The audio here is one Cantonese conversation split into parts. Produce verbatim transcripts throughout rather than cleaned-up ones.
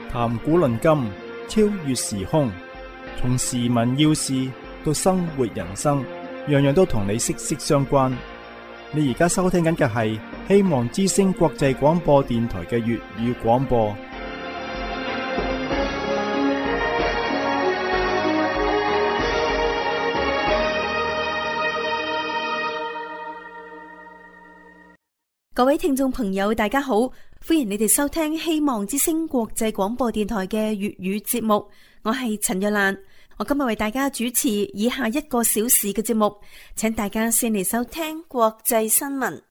談古論今，超越時空，從時聞要事到生活人生，樣樣都同你息息相關。你而家收聽緊嘅係希望之聲國際廣播電台嘅粵語廣播。 各位聽眾朋友，大家好，歡迎你哋收聽希望之聲國際廣播電台嘅粵語節目。我係陳若蘭，我今日為大家主持以下一個小時嘅節目，請大家先嚟收聽國際新聞。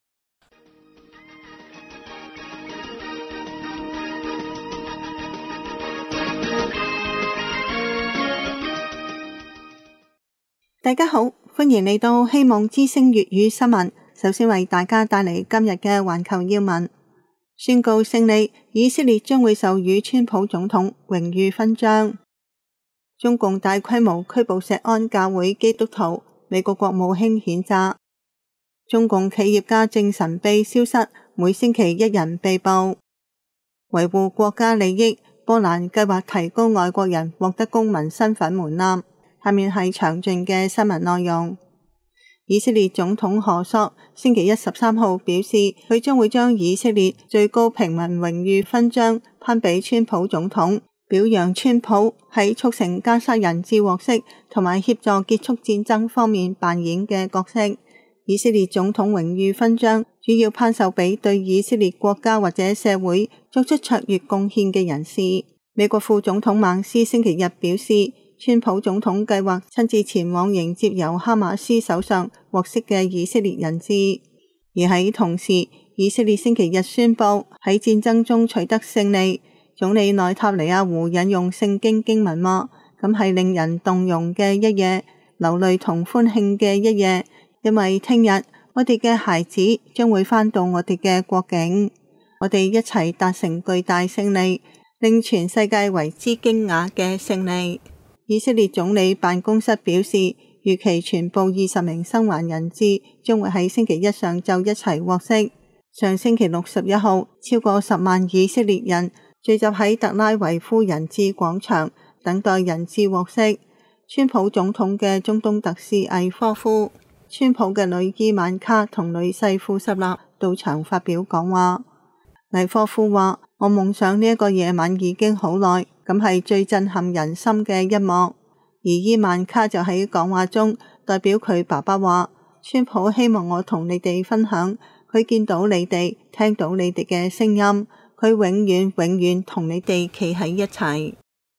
大家好，歡迎嚟到希望之聲粵語新聞。首先為大家帶嚟今日嘅環球要聞。宣告勝利，以色列將會授予川普總統榮譽勳章。中共大規模拘捕錫安教會基督徒，美國國務卿譴責。中共企業家正神秘消失，每星期一人被捕。維護國家利益，波蘭計劃提高外國人獲得公民身份門檻。下面係詳盡嘅新聞內容。以色列總統賀索星期一十三號表示，佢將會將以色列最高平民榮譽勳章頒俾川普總統，表揚川普喺促成加沙人質獲釋同埋協助結束戰爭方面扮演嘅角色。以色列總統榮譽勳章主要頒授俾對以色列國家或者社會作出卓越貢獻嘅人士。美國副總統孟斯星期日表示，川普總統計劃親自前往迎接由哈馬斯手上獲釋嘅以色列人質，而喺同時，以色列星期日宣布喺戰爭中取得勝利。總理內塔尼亞胡引用聖經經文話：咁係令人動容嘅一夜，流淚同歡慶嘅一夜，因為聽日我哋嘅孩子將會返到我哋嘅國境，我哋一齊達成巨大勝利，令全世界為之驚訝嘅勝利。以色列總理辦公室表示，預期全部二十名生還人質將會喺星期一上晝一齊獲釋。上星期六十一號，超過十萬以色列人聚集喺特拉維夫人質廣場，等待人質獲釋。川普總統嘅中東特使艾科夫、川普嘅女伊曼卡同女婿庫什納到場發表講話。艾科夫話：我夢想呢一個夜晚已經好耐。咁係最震撼人心嘅一幕，而伊曼卡就喺講話中代表佢爸爸話：川普希望我同你哋分享，佢見到你哋，聽到你哋嘅聲音，佢永遠永遠同你哋企喺一齊。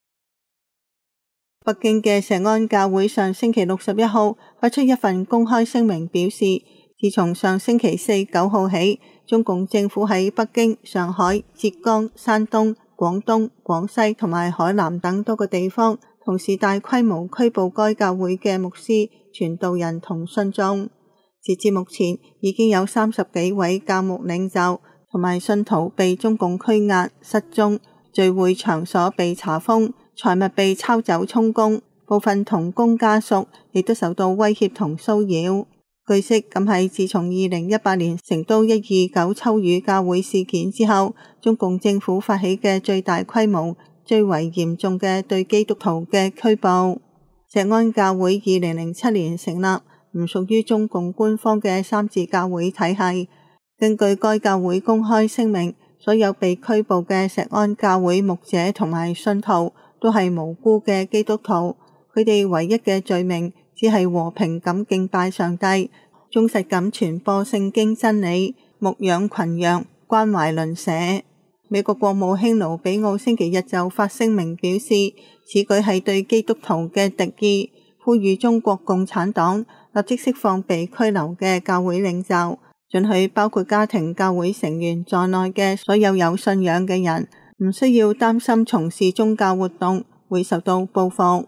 北京嘅錫安教會上星期六十一號發出一份公開聲明，表示自從上星期四九號起，中共政府喺北京、上海、浙江、山東、廣東、廣西同埋海南等多個地方，同時大規模拘捕該教會嘅牧師、傳道人同信眾。截至目前，已經有三十幾位教牧領袖同埋信徒被中共拘押、失蹤，聚會場所被查封，財物被抄走充公，部分同工家屬亦都受到威脅同騷擾。據悉，咁係自從二零一八年成都一二九秋雨教會事件之後，中共政府發起嘅最大規模、最為嚴重嘅對基督徒嘅拘捕。錫安教會二零零七年成立，唔屬於中共官方嘅三自教會體系。根據該教會公開聲明，所有被拘捕嘅錫安教會牧者同埋信徒都係無辜嘅基督徒，佢哋唯一嘅罪名只係和平咁敬拜上帝，忠實咁傳播聖經真理，牧養群羊，關懷鄰舍。美國國務卿盧比奧星期日就發聲明表示，此舉係對基督徒嘅敵意，呼籲中國共產黨立即釋放被拘留嘅教會領袖，准許包括家庭教會成員在內嘅所有有信仰嘅人唔需要擔心從事宗教活動會受到報復。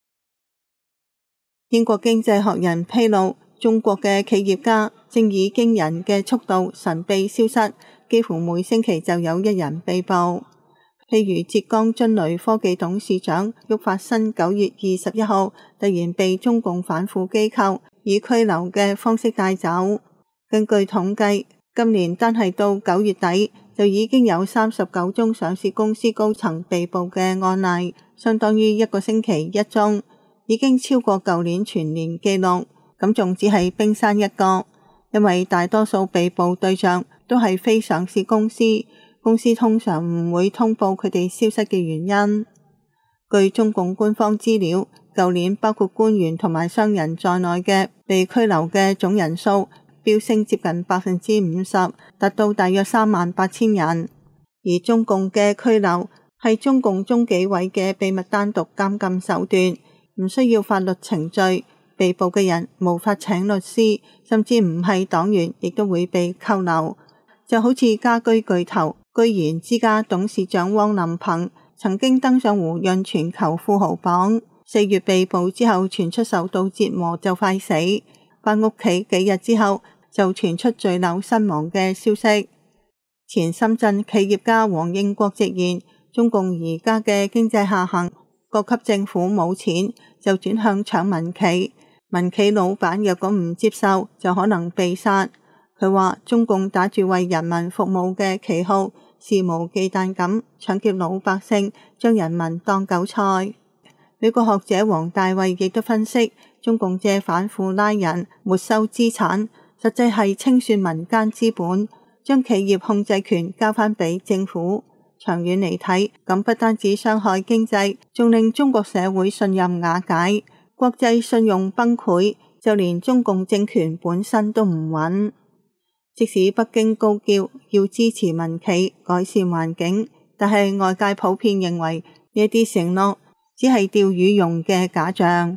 英國經濟學人披露，中國嘅企業家正以驚人嘅速度神秘消失，幾乎每星期就有一人被捕。譬如浙江臻雷科技董事長郁發新九月二十一號突然被中共反腐機構以拘留嘅方式帶走。根據統計，今年單係到九月底， 就已經有三十九宗上市公司高層被捕嘅案例，相當於一個星期一宗，已經超過舊年全年紀錄。咁仲只係冰山一角，因為大多數被捕對象都係非上市公司，公司通常唔會通報佢哋消失嘅原因。據中共官方資料，舊年包括官員同埋商人在內嘅被拘留嘅總人數飆升接近百分之五十，達到大約三萬八千人。而中共嘅拘留係中共中紀委嘅秘密單獨監禁手段，唔需要法律程序。被捕嘅人無法請律師，甚至唔係黨員亦都會被扣留。就好似家居巨頭居然之家董事長汪林鵬曾經登上胡潤全球富豪榜，四月被捕之後傳出受到折磨就快死，返屋企幾日之後就傳出墜樓身亡嘅消息。前深圳企業家黃應國直言，中共而家嘅經濟下行，各級政府冇錢就轉向搶民企，民企老闆若果唔接受就可能被殺。佢話中共打住為人民服務嘅旗號，肆無忌憚咁搶劫老百姓，將人民當韭菜。美國學者黃大衛亦都分析，中共借反腐拉人，沒收資產，實際係清算民間資本，將企業控制權交翻俾政府。長遠嚟睇，咁不單止傷害經濟，仲令中國社會信任瓦解，國際信用崩潰，就連中共政權本身都唔穩。即使北京高叫要支持民企改善環境，但係外界普遍認為呢啲承諾只係釣魚用嘅假象。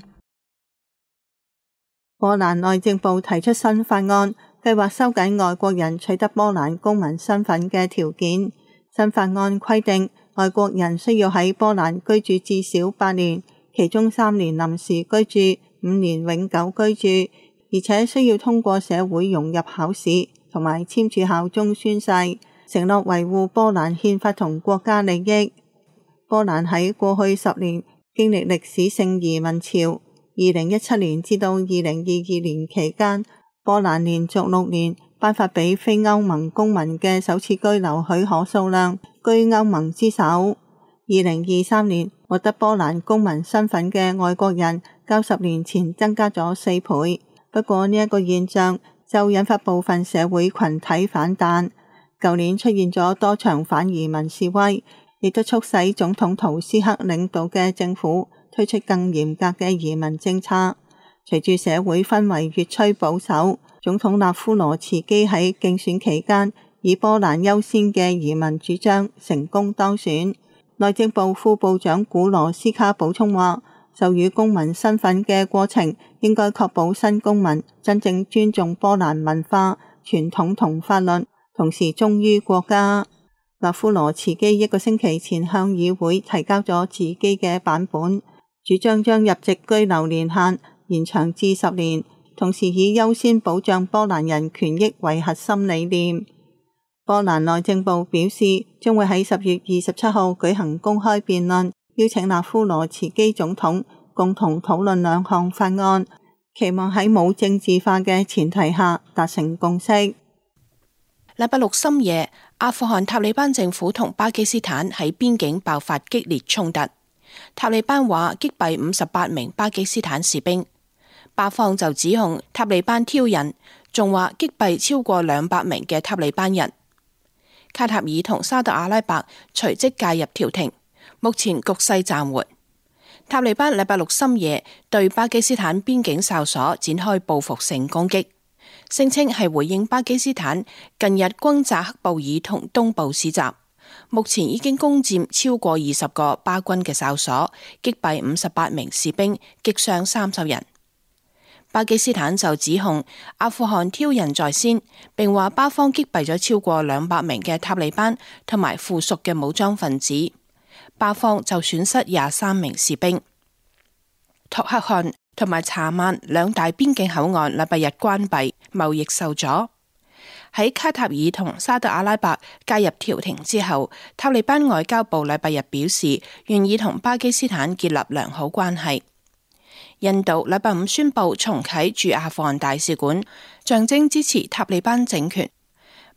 波蘭內政部提出新法案，計劃收緊外國人取得波蘭公民身份嘅條件。新法案規定，外國人需要喺波蘭居住至少八年，其中三年臨時居住，五年永久居住，而且需要通過社會融入考試，同埋簽署效忠宣誓，承諾維護波蘭憲法同國家利益。波蘭喺過去十年經歷歷史性移民潮，二零一七年至到二零二二年期間，波蘭連續六年頒發俾非歐盟公民嘅首次居留許可數量居歐盟之首。二零二三年獲得波蘭公民身份嘅外國人較十年前增加咗四倍。不過呢一個現象就引發部分社會群體反彈。舊年出現咗多場反移民示威，亦都促使總統圖斯克領導嘅政府推出更嚴格嘅移民政策。隨住社會氛圍越趨保守，總統納夫羅茨基喺競選期間以波蘭優先嘅移民主張成功當選。內政部副部長古羅斯卡補充話，授予公民身份嘅過程應該確保新公民真正尊重波蘭文化、傳統同法律，同時忠於國家。納夫羅茨基一個星期前向議會提交咗自己嘅版本，主張將入籍居留年限延長至十年，同時以優先保障波蘭人權益為核心理念。波蘭內政部表示，將會喺十月二十七號舉行公開辯論，邀請納夫羅茨基總統共同討論兩項法案，期望喺冇政治化嘅前提下達成共識。 禮拜六深夜，阿富汗塔利班政府同巴基斯坦喺邊境爆發激烈衝突。塔利班話擊斃五十八名巴基斯坦士兵，巴方就指控塔利班挑釁，仲話擊斃超過兩百名嘅塔利班人。卡塔爾同沙特阿拉伯隨即介入調停，目前局勢暫緩。塔利班禮拜六深夜對巴基斯坦邊境哨所展開報復性攻擊，聲稱係回應巴基斯坦近日轟炸喀布爾同東部市集。目前已經攻佔超過二十個巴軍嘅哨所，擊斃五十八名士兵，擊傷三十人。巴基斯坦就指控阿富汗挑釁在先，並話巴方擊斃咗超過兩百名嘅塔利班同埋附屬嘅武裝分子，巴方就損失廿三名士兵。托克汗同埋查曼兩大邊境口岸禮拜日關閉，貿易受阻。喺卡塔爾同沙特阿拉伯介入調停之後，塔利班外交部禮拜日表示願意同巴基斯坦建立良好關係。印度禮拜五宣布重啟駐阿富汗大使館，象徵支持塔利班政權。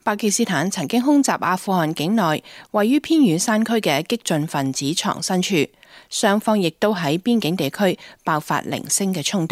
巴基斯坦曾經空襲阿富汗境內位於偏遠山區嘅激進分子藏身處，雙方亦都喺邊境地區爆發零星嘅衝突。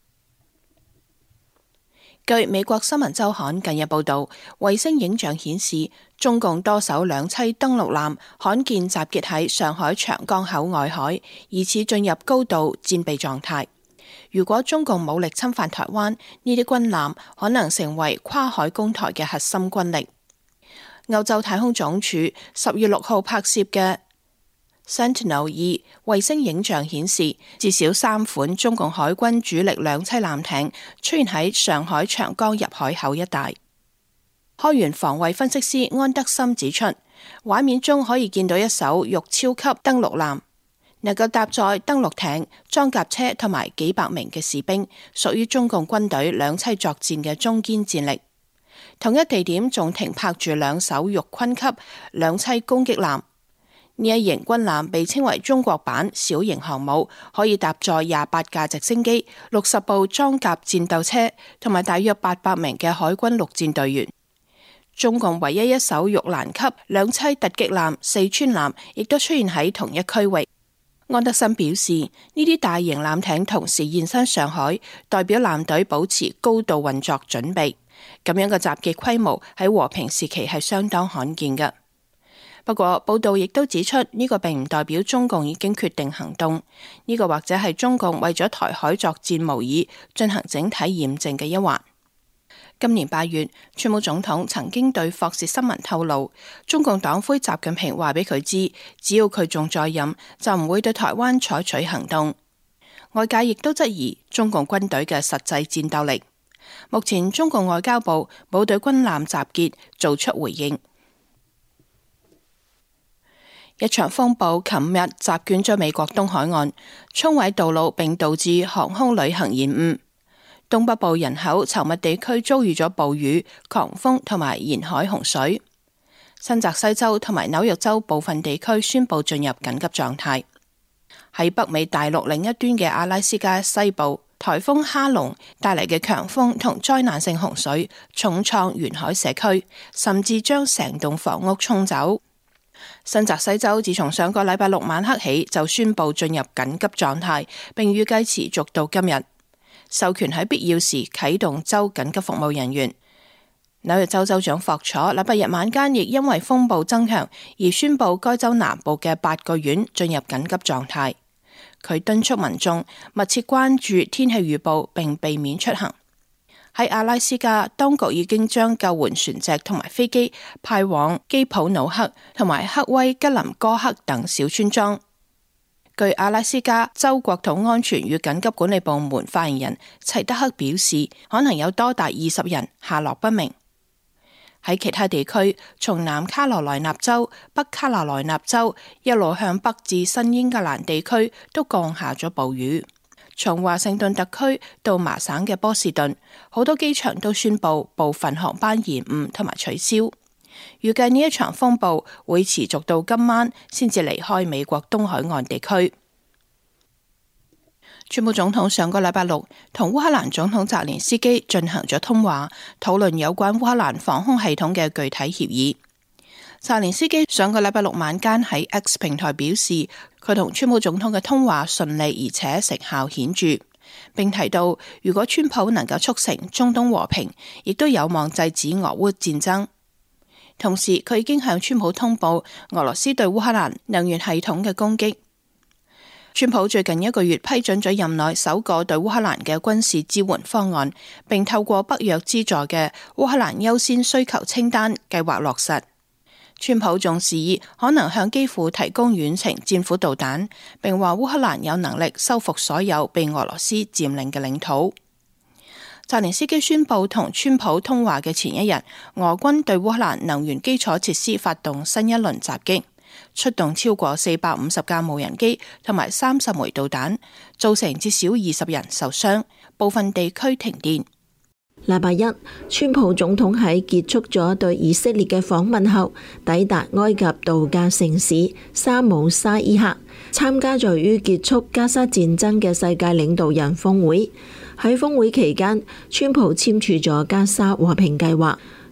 據美國新聞週刊近日報道，衛星影像顯示，中共多艘兩棲登陸艦罕見集結喺上海長江口外海，疑似進入高度戰備狀態。如果中共武力侵犯台灣，呢啲軍艦可能成為跨海攻台嘅核心軍力。歐洲太空總署十月六號拍攝嘅Sentinel 二衛星影像顯示，至少三款中共海軍主力兩棲艦艇出現喺上海長江入海口一帶。開源防衛分析師安德森指出，畫面中可以見到一艘玉超級登陸艦，能夠搭載登陸艇、裝甲車同埋幾百名嘅士兵，屬於中共軍隊兩棲作戰嘅中堅戰力。同一地點仲停泊住兩艘玉坤級兩棲攻擊艦。呢一型軍艦被稱為中國版小型航母，可以搭載廿八架直升機、六十部裝甲戰鬥車同埋大約八百名嘅海軍陸戰隊員。中共唯一一艘玉蘭級兩棲突擊艦四川艦亦都出現喺同一區域。安德森表示，呢啲大型艦艇同時現身上海，代表艦隊保持高度運作準備。咁樣嘅集結規模喺和平時期係相當罕見嘅。不過報道亦都指出，呢個並唔代表中共已經決定行動，呢個或者係中共為咗台海作戰模擬進行整體驗證嘅一環。今年八月，川普總統曾經對霍士新聞透露，中共黨魁習近平話俾佢知，只要佢仲在任，就唔會對台灣採取行動。外界亦都質疑中共軍隊嘅實際戰鬥力。目前中共外交部冇對軍艦集結做出回應。一場風暴琴日席捲咗美國東海岸，沖毀道路並導致航空旅行延誤。東北部人口稠密地區遭遇咗暴雨、狂風同埋沿海洪水。新澤西州同埋紐約州部分地區宣布進入緊急狀態。喺北美大陸另一端嘅阿拉斯加西部，颱風哈龍帶嚟嘅強風同災難性洪水重創沿海社區，甚至將成棟房屋沖走。新澤西州自從上個禮拜六晚黑起就宣布進入緊急狀態，並預計持續到今日，授權喺必要時啟動州緊急服務人員。紐約州州長霍楚禮拜日晚間亦因為風暴增強而宣布該州南部嘅八個縣進入緊急狀態。佢敦促民眾密切關注天氣預報並避免出行。喺阿拉斯加，當局已經將救援船隻同埋飛機派往基普努克同埋克威吉林哥克等小村莊。據阿拉斯加州國土安全與緊急管理部門發言人齊德克表示，可能有多達二十人下落不明。喺其他地區，從南卡羅來納州、北卡羅來納州一路向北至新英格蘭地區都降下咗暴雨。從華盛頓特區到麻省嘅波士頓，好多機場都宣布部分航班延誤同埋取消。預計呢一場風暴會持續到今晚先至離開美國東海岸地區。川普總統上個禮拜六同烏克蘭總統澤連斯基進行咗通話，討論有關烏克蘭防空系統嘅具體協議。澤連斯基上個禮拜六晚間喺 X 平台表示，佢同川普總統嘅通話順利而且成效顯著，並提到如果川普能夠促成中東和平，亦都有望制止俄烏戰爭。同時，佢已經向川普通報俄羅斯對烏克蘭能源系統嘅攻擊。川普最近一個月批准咗任內首個對烏克蘭嘅軍事支援方案，並透過北約資助嘅烏克蘭優先需求清單計劃落實。川普仲示意可能向基輔提供遠程戰斧導彈，並話烏克蘭有能力收復所有被俄羅斯佔領嘅領土。澤連斯基宣布同川普通話嘅前一日，俄軍對烏克蘭能源基礎設施發動新一輪襲擊，出動超過四百五十架無人機同埋三十枚導彈，造成至少二十人受傷，部分地區停電。 禮拜一，川普總統喺結束咗對以色列嘅訪問後，抵達埃及度假城市沙姆沙伊克，參加咗於結束加沙戰爭嘅世界領導人峰會。喺峰會期間，川普簽署咗加沙和平計劃，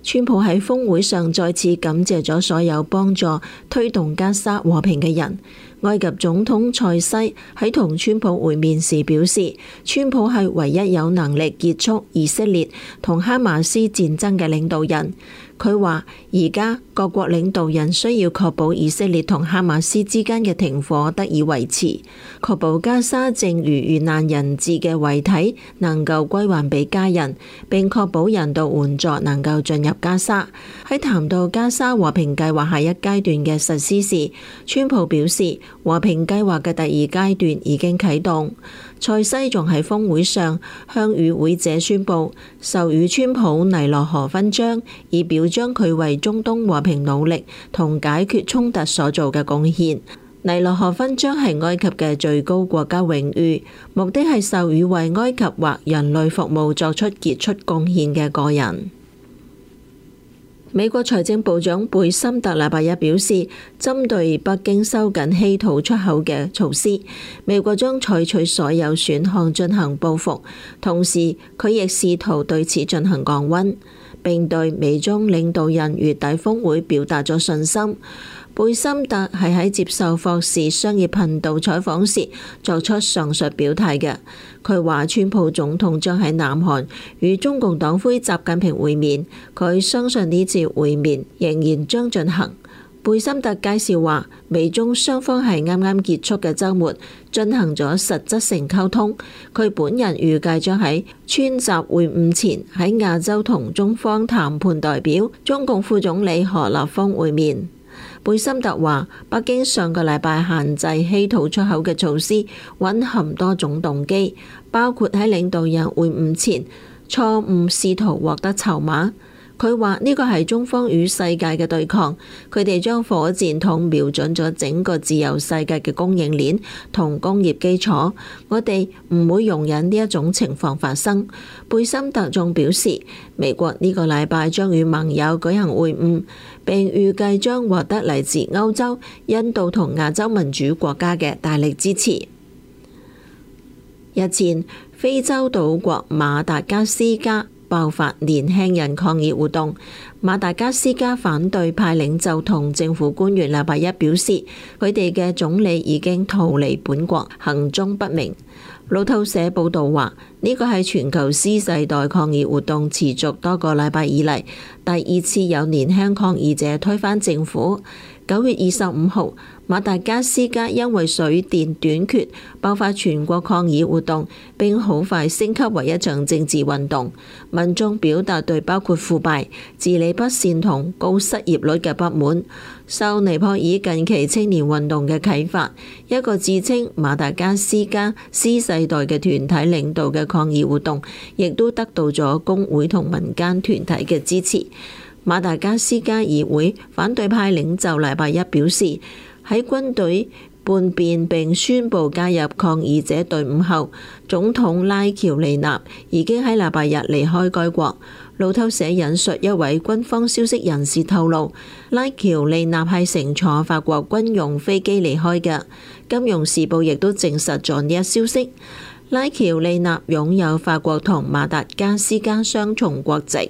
川普喺峰會上再次感謝咗所有幫助推動加沙和平嘅人。埃及總統塞西喺同川普會面時表示，川普係唯一有能力結束以色列同哈馬斯戰爭嘅領導人。佢話而家各國領導人需要確保以色列同哈馬斯之間嘅停火得以維持，確保加沙剩餘遇難人質嘅遺體能夠歸還俾家人，並確保人道援助能夠進入加沙。喺談到加沙和平計劃下一階段嘅實施時，川普表示和平計劃嘅第二階段已經啟動。塞西仲喺峰會上向與會者宣布授予川普尼羅河勳章，以表彰佢為中東和平努力同解決衝突所做嘅貢獻。尼羅河勳章係埃及嘅最高國家榮譽，目的係授予為埃及或人類服務作出傑出貢獻嘅個人。美國財政部長貝森特禮拜一表示，針對北京收緊稀土出口嘅措施，美國將採取所有選項進行報復，同時佢亦試圖對此進行降溫，並對美中領導人月底峰會表達咗信心。貝森特係喺接受霍士商業頻道採訪時作出上述表態嘅。佢話川普總統將喺南韓與中共黨魁習近平會面，佢相信呢次會面仍然將進行。貝森特介紹話，美中雙方係啱啱結束嘅週末進行咗實質性溝通，佢本人預計將喺川習會晤前喺亞洲同中方談判代表中共副總理何立峰會面。貝森特話，北京上個禮拜限制稀土出口嘅措施蘊含多種動機，包括喺領導人會晤前錯誤試圖獲得籌碼。佢話呢個係中方與世界嘅對抗，佢哋將火箭筒瞄準咗整個自由世界嘅供應鏈同工業基礎，我哋唔會容忍呢一種情況發生。貝森特仲表示，美國呢個禮拜將與盟友舉行會晤，並預計將獲得嚟自歐洲、印度同亞洲民主國家嘅大力支持。日前，非洲島國馬達加斯加爆發年輕人抗議活動，馬達加斯加反對派領袖同政府官員禮拜一表示，佢哋嘅總理已經逃離本國，行蹤不明。路透社報道話，呢個係全球 Z 世代抗議活動持續多個禮拜以嚟第二次有年輕抗議者推翻政府。九月二十五號，馬達加斯加因為水電短缺爆發全國抗議活動，並好快升級為一場政治運動。民眾表達對包括腐敗、治理不善同高失業率嘅不滿。受尼泊爾近期青年運動嘅啟發，一個自稱馬達加斯加 Z 世代嘅團體領導嘅抗議活動，亦都得到咗工會同民間團體嘅支持。馬達加斯加議會反對派領袖禮拜一表示，喺軍隊叛變並宣布加入抗議者隊伍後，總統拉喬利納已經喺禮拜日離開該國。路透社引述一位軍方消息人士透露，拉喬利納係乘坐法國軍用飛機離開嘅。金融時報亦都證實咗呢一消息。拉喬利納擁有法國同馬達加斯加雙重國籍。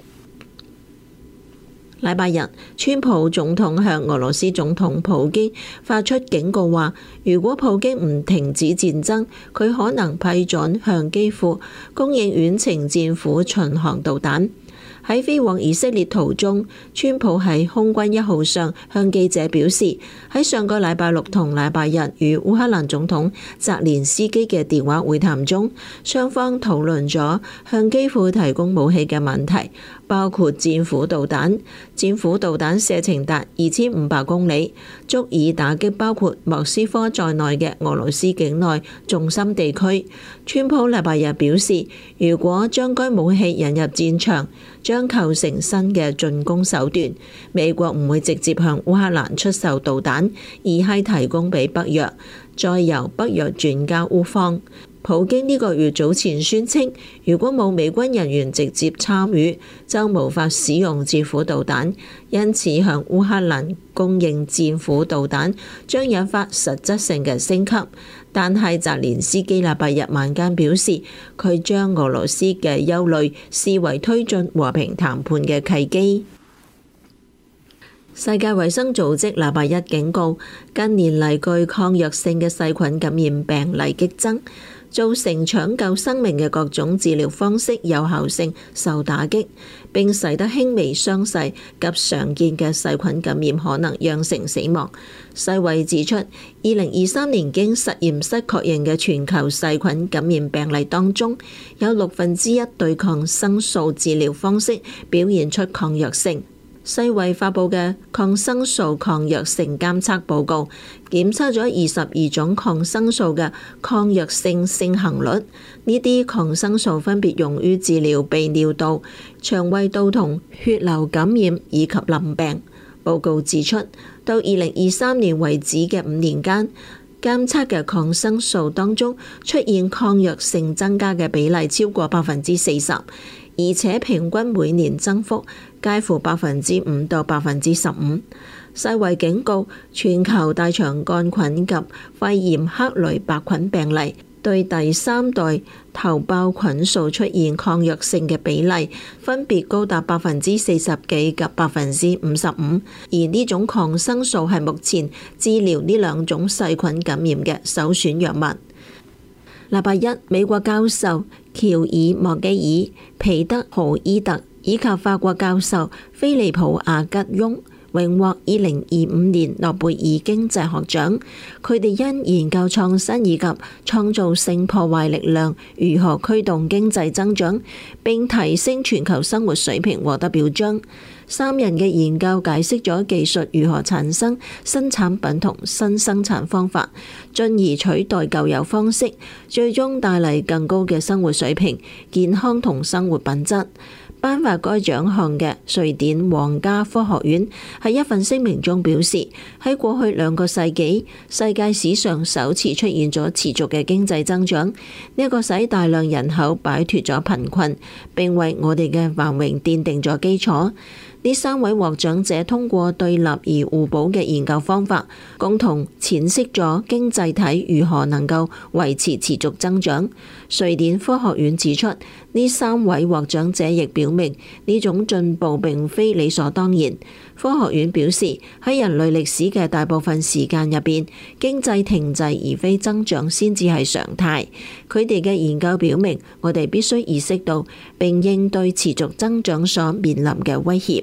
禮拜日，川普總統向俄羅斯總統普京發出警告，話如果普京唔停止戰爭，佢可能批准向基輔供應遠程戰斧巡航導彈。喺飛往以色列途中，川普喺空軍一號上向記者表示，喺上個禮拜六同禮拜日與烏克蘭總統澤連斯基嘅電話會談中，雙方討論咗向基輔提供武器嘅問題，包括戰斧導彈。戰斧導彈射程達二千五百公里，足以打擊包括莫斯科在內嘅俄羅斯境內重心地區。川普禮拜日表示，如果將該武器引入戰場，將構成新嘅進攻手段。美國唔會直接向烏克蘭出售導彈，而係提供俾北約，再由北約轉交烏方。普京呢個月早前宣稱，如果冇美軍人員直接參與，就無法使用戰斧導彈，因此向烏克蘭供應戰斧導彈將引發實質性嘅升級。但係澤連斯基禮拜日晚間表示，佢將俄羅斯嘅憂慮視為推進和平談判嘅契機。 世界衛生組織禮拜一警告，近年嚟具抗藥性嘅細菌感染病例激增，造成搶救生命嘅各種治療方式有效性受打擊，並使得輕微傷勢及常見嘅細菌感染可能釀成死亡。世衛指出，二零二三年經實驗室確認嘅全球細菌感染病例當中，有六分之一對抗生素治療方式表現出抗藥性。世衛發布嘅抗生素抗藥性監測報告，檢測咗二十二種抗生素嘅抗藥性盛行率。呢啲抗生素分別用於治療泌尿道、腸胃道同血流感染以及淋病。報告指出，到二零二三年為止嘅五年間，監測嘅抗生素當中出現抗藥性增加嘅比例超過百分之四十，而且平均每年增幅介乎百分之五到百分之十五。世衛警告，全球大腸桿菌及肺炎克雷伯菌病例對第三代頭孢菌素出現抗藥性嘅比例分別高達百分之四十幾及百分之五十五，而呢種抗生素係目前治療呢兩種細菌感染嘅首選藥物。禮拜一，美國教授喬爾莫基爾、皮德豪伊特以及法國教授菲利普阿吉翁榮獲二零二五年諾貝爾經濟學獎。佢哋因研究創新以及創造性破壞力量如何驅動經濟增長並提升全球生活水平獲得表彰。三人嘅研究解釋咗技術如何產生新產品同新生產方法，進而取代舊有方式，最終帶嚟更高嘅生活水平、健康同生活品質。頒發該獎項嘅瑞典皇家科學院喺一份聲明中表示，喺過去兩個世紀，世界史上首次出現咗持續嘅經濟增長，呢一個使大量人口擺脫咗貧困，並為我哋嘅繁榮奠定咗基礎。呢三位獲獎者通過對立而互補嘅研究方法，共同闡釋咗經濟體如何能夠維持持續增長。瑞典科學院指出，呢三位獲獎者亦表明呢種進步並非理所當然。科學院表示，喺人類歷史嘅大部分時間入邊，經濟停滯而非增長先至係常態。佢哋嘅研究表明，我哋必須意識到並應對持續增長所面臨嘅威脅。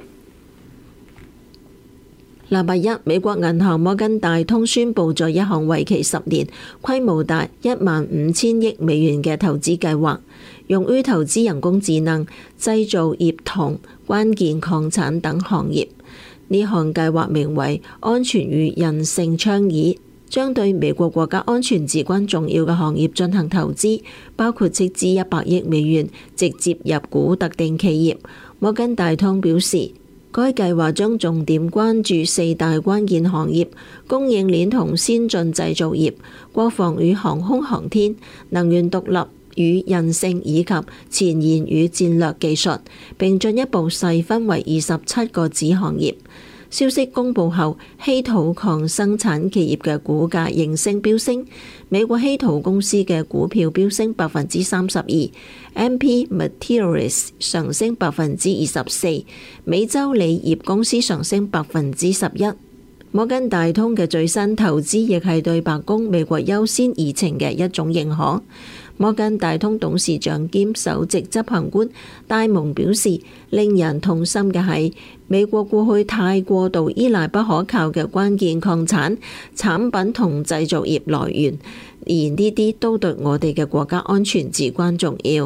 禮拜一，美國銀行摩根大通宣布咗一項為期十年、規模達一萬五千億美元嘅投資計劃，用於投資人工智能、製造業同關鍵礦產等行業。呢項計劃名為安全與韌性倡議，將對美國國家安全至關重要嘅行業進行投資，包括斥資一百億美元直接入股特定企業。摩根大通表示，該計劃將重點關注四大關鍵行業：供應鏈同先進製造業、國防與航空航天、能源獨立與韌性以及前沿與戰略技術，並進一步細分為二十七個子行業。消息公佈後，稀土礦生產企業嘅股價應聲飆升，美國稀土公司嘅股票飆升百分之三十二 ，M P Materials 上升百分之二十四，美洲鋰業公司上升百分之十一。摩根大通嘅最新投資亦係對白宮美國優先議程嘅一種認可。摩根大通董事長兼首席執行官戴蒙表示，令人痛心嘅係美國過去太過度依賴不可靠嘅關鍵礦產產品同製造業來源，而呢啲都對我哋嘅國家安全至關重要。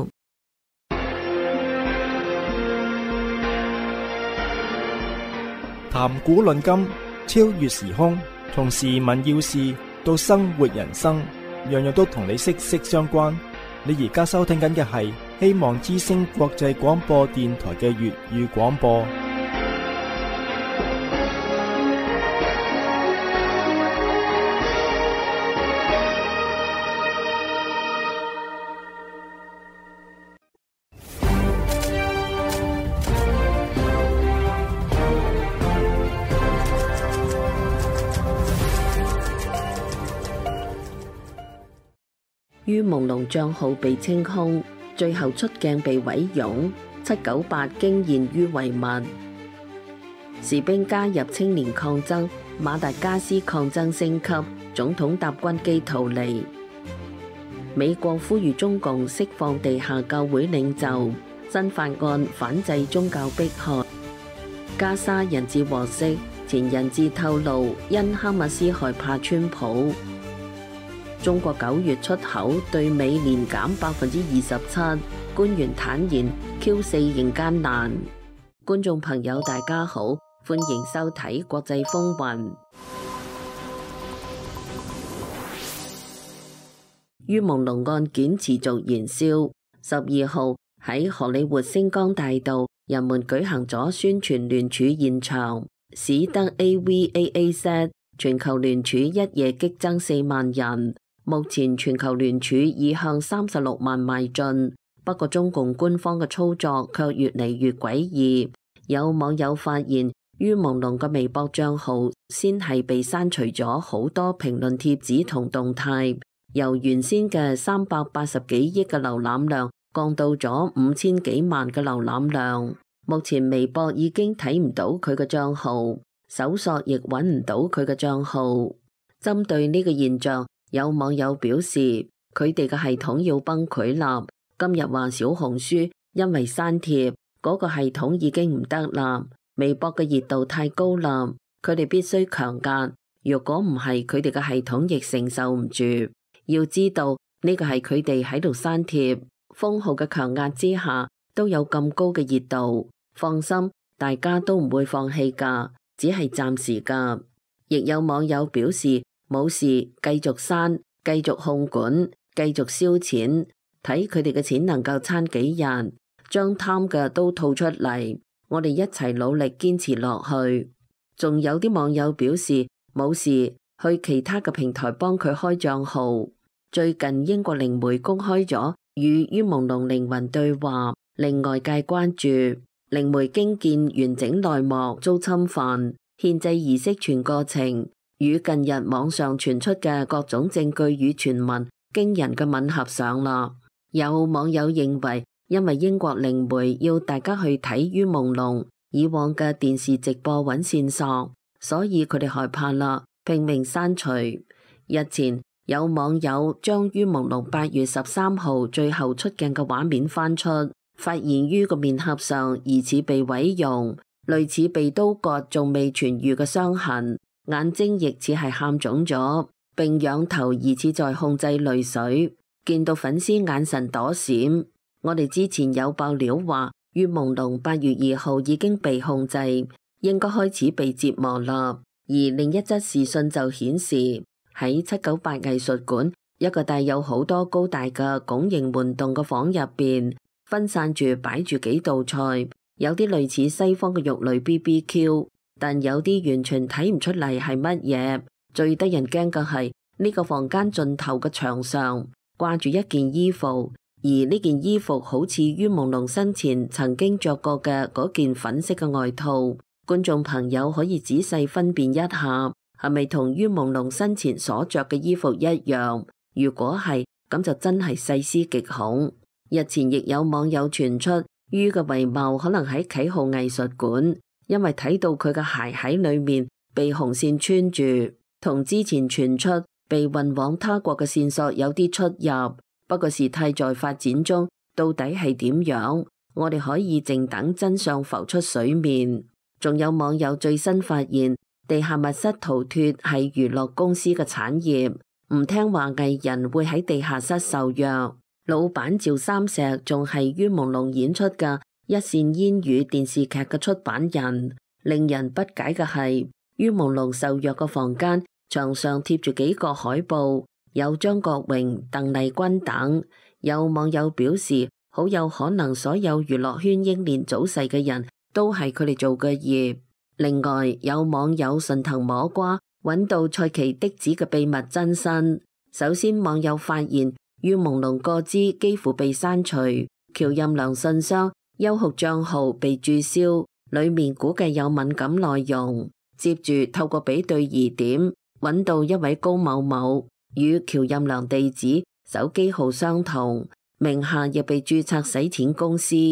談古論今，超越時空，從時聞要事到生活人生，樣樣都同你息息相關。你而家收聽緊嘅係希望之聲國際廣播電台嘅粵語廣播。 於朦朧帳號被清空，最後出鏡被毀容，七九八驚現於遺物。 士兵加入青年抗爭，馬達加斯抗爭升級，總統搭軍機逃離。美國呼籲中共釋放地下教會領袖，新法案反制宗教迫害。加沙人質獲釋，前人質透露因哈馬斯害怕川普。中國九月出口對美年減百分之二十七，官員坦言 Q 四仍艱難。觀眾朋友大家好，歡迎收睇國際風雲。於朦朧案件持續燃燒，十二號喺荷里活星光大道，人們舉行咗宣傳聯署現場，使得 A V A A Z 全球聯署一夜激增四萬人。目前全球聯署已向三十六萬邁進，不過中共官方嘅操作卻越嚟越詭異。有網友發現，於朦朧嘅微博賬號先係被刪除咗好多評論貼紙同動態，由原先嘅三百八十幾億嘅瀏覽量降到咗五千幾萬嘅瀏覽量。目前微博已經睇唔到佢嘅賬號，搜索亦揾唔到佢嘅賬號。針對呢個現象，有網友表示佢哋嘅系統要崩潰啦。今日話小紅書因為刪帖，嗰個系統已經唔得啦。微博嘅熱度太高啦，佢哋必須強壓。如果唔係，佢哋嘅系統亦承受唔住。要知道呢個係佢哋喺度刪帖，封號嘅強壓之下都有咁高嘅熱度。放心，大家都唔會放棄噶，只係暫時噶。亦有網友表示冇事，繼續刪，繼續控管，繼續燒錢，睇佢哋嘅錢能夠撐幾日，將貪嘅都吐出嚟，我哋一齊努力堅持落去。仲有啲網友表示冇事，去其他嘅平台幫佢開賬號。最近英國靈媒公開咗與於朦朧靈魂對話，令外界關注。靈媒經見完整內幕遭侵犯，獻祭儀式全過程與近日網上傳出嘅各種證據與傳聞驚人嘅吻合上啦。有網友認為，因為英國靈媒要大家去睇於朦朧以往嘅電視直播揾線索，所以佢哋害怕啦，拼命刪除。日前有網友將於朦朧八月十三號最後出鏡嘅畫面翻出，發現於個面頰上疑似被毀容，類似被刀割仲未痊愈嘅傷痕。眼睛亦似係喊腫咗，並仰頭疑似在控制淚水，見到粉絲眼神躲閃。我哋之前有爆料話，於朦朧八月二號已經被控制，應該開始被折磨啦。而另一則視訊就顯示，喺七九八藝術館一個帶有好多高大嘅拱形門洞嘅房入邊，分散住擺住幾道菜，有啲類似西方嘅肉類 B B Q。但有啲完全睇唔出嚟係乜嘢。最得人驚嘅係呢個房間盡頭嘅牆上掛住一件衣服，而呢件衣服好似於朦朧生前曾經着過嘅嗰件粉色嘅外套。觀眾朋友可以仔細分辨一下，係咪同於朦朧生前所着嘅衣服一樣？如果係，咁就真係細思極恐。日前亦有網友傳出於嘅遺貌可能喺啟浩藝術館。因為睇到佢嘅鞋喺裏面被紅線穿住，同之前傳出被運往他國嘅線索有啲出入。不過事態在發展中，到底係點樣？我哋可以靜等真相浮出水面。仲有網友最新發現，地下密室逃脫係娛樂公司嘅產業，唔聽話藝人會喺地下室受虐。老闆趙三石仲係於朦朧演出嘅一線煙雨電視劇嘅出版人。令人不解嘅係，於朦朧受虐嘅房間牆上貼住幾個海報，有張國榮、鄧麗君等。有網友表示，好有可能所有娛樂圈英年早逝嘅人都係佢哋做嘅業。另外，有網友順藤摸瓜揾到蔡奇的子嘅秘密真身。首先，網友發現於朦朧個資幾乎被刪除，喬任梁信箱優酷賬號被註銷，裏面估計有敏感內容。接住透過比對疑點，揾到一位高某某，與喬任梁地址、手機號相同，名下亦被註冊洗錢公司。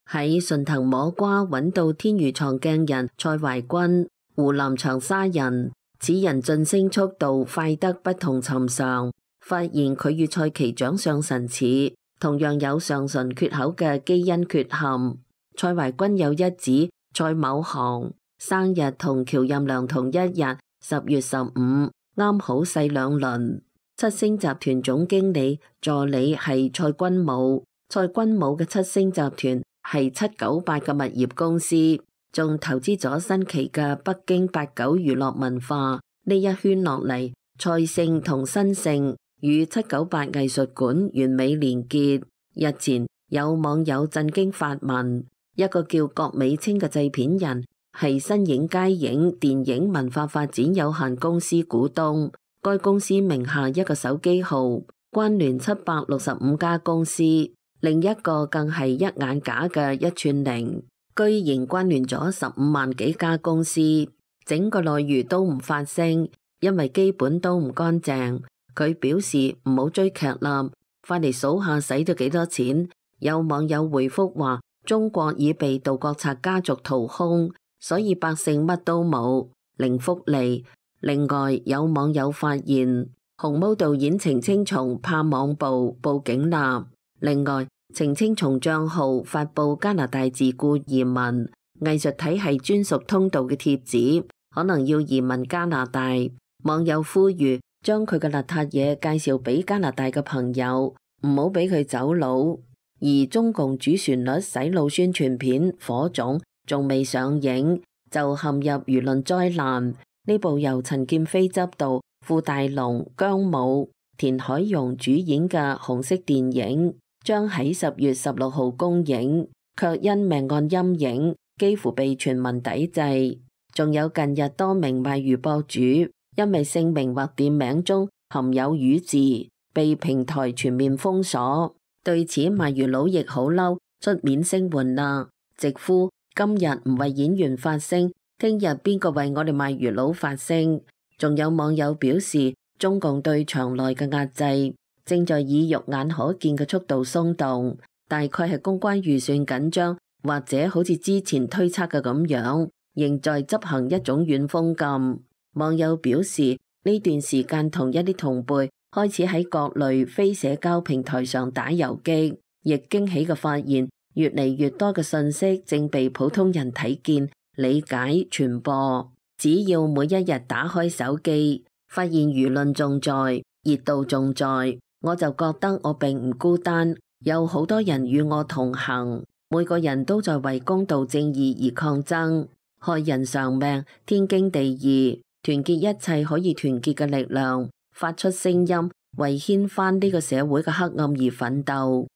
喺順藤摸瓜揾到天魚藏鏡人蔡懷君，湖南長沙人。此人晉升速度快得不同尋常，發現佢與蔡其長相神似，同樣有上唇缺口嘅基因缺陷。蔡懷君有一子蔡某航，生日同喬任梁同一日，十月十五，啱好細兩輪。七星集團總經理助理係蔡君武，蔡君武嘅七星集團係七九八嘅物業公司。仲投資咗新奇嘅北京八九娛樂文化。呢一圈落嚟，蔡姓同新姓與七九八藝術館完美連結。日前有網友震驚發文，一個叫郭美清嘅製片人係新影佳影電影文化發展有限公司股東，該公司名下一個手機號關聯七百六十五家公司，另一個更係一眼假嘅一串零。居然關聯咗十五萬幾家公司，整個內娛都唔發聲，因為基本都唔乾淨。佢表示唔好追劇啦，快嚟數下使咗幾多錢。有網友回覆話：中國已被盜國賊家族掏空，所以百姓乜都冇，零福利。另外有網友發現熊貓導演程青松怕網暴報警啦。另外程青松賬號發佈加拿大自雇移民藝術體系專屬通道嘅貼紙，可能要移民加拿大。網友呼籲將佢嘅邋遢嘢介紹俾加拿大嘅朋友，唔好俾佢走佬。而中共主旋律洗腦宣傳片《火種》仲未上映，就陷入輿論災難。呢部由陳劍飛執導、傅大龍、姜武、田海蓉主演嘅紅色電影，將喺十月十六號公映，卻因命案陰影幾乎被全民抵制。仲有近日多名賣魚博主因為姓名或店名中含有魚字，被平台全面封鎖。對此賣魚佬亦好嬲，出面聲援啦，直呼今日唔為演員發聲，聽日邊個為我哋賣魚佬發聲？仲有網友表示，中共對場內嘅壓制正在以肉眼可見嘅速度鬆動，大概係公關預算緊張，或者好似之前推測嘅咁樣，仍在執行一種軟封禁。網友表示，呢段時間同一啲同輩開始喺各類非社交平台上打遊擊，亦驚喜嘅發現，越嚟越多嘅信息正被普通人睇見、理解、傳播。只要每一日打開手機，發現輿論仲在，熱度仲在，我就覺得我並唔孤單，有好多人與我同行，每個人都在為公道正義而抗爭，害人償命，天經地義，團結一切可以團結嘅力量，發出聲音，為掀翻呢個社會嘅黑暗而奮鬥。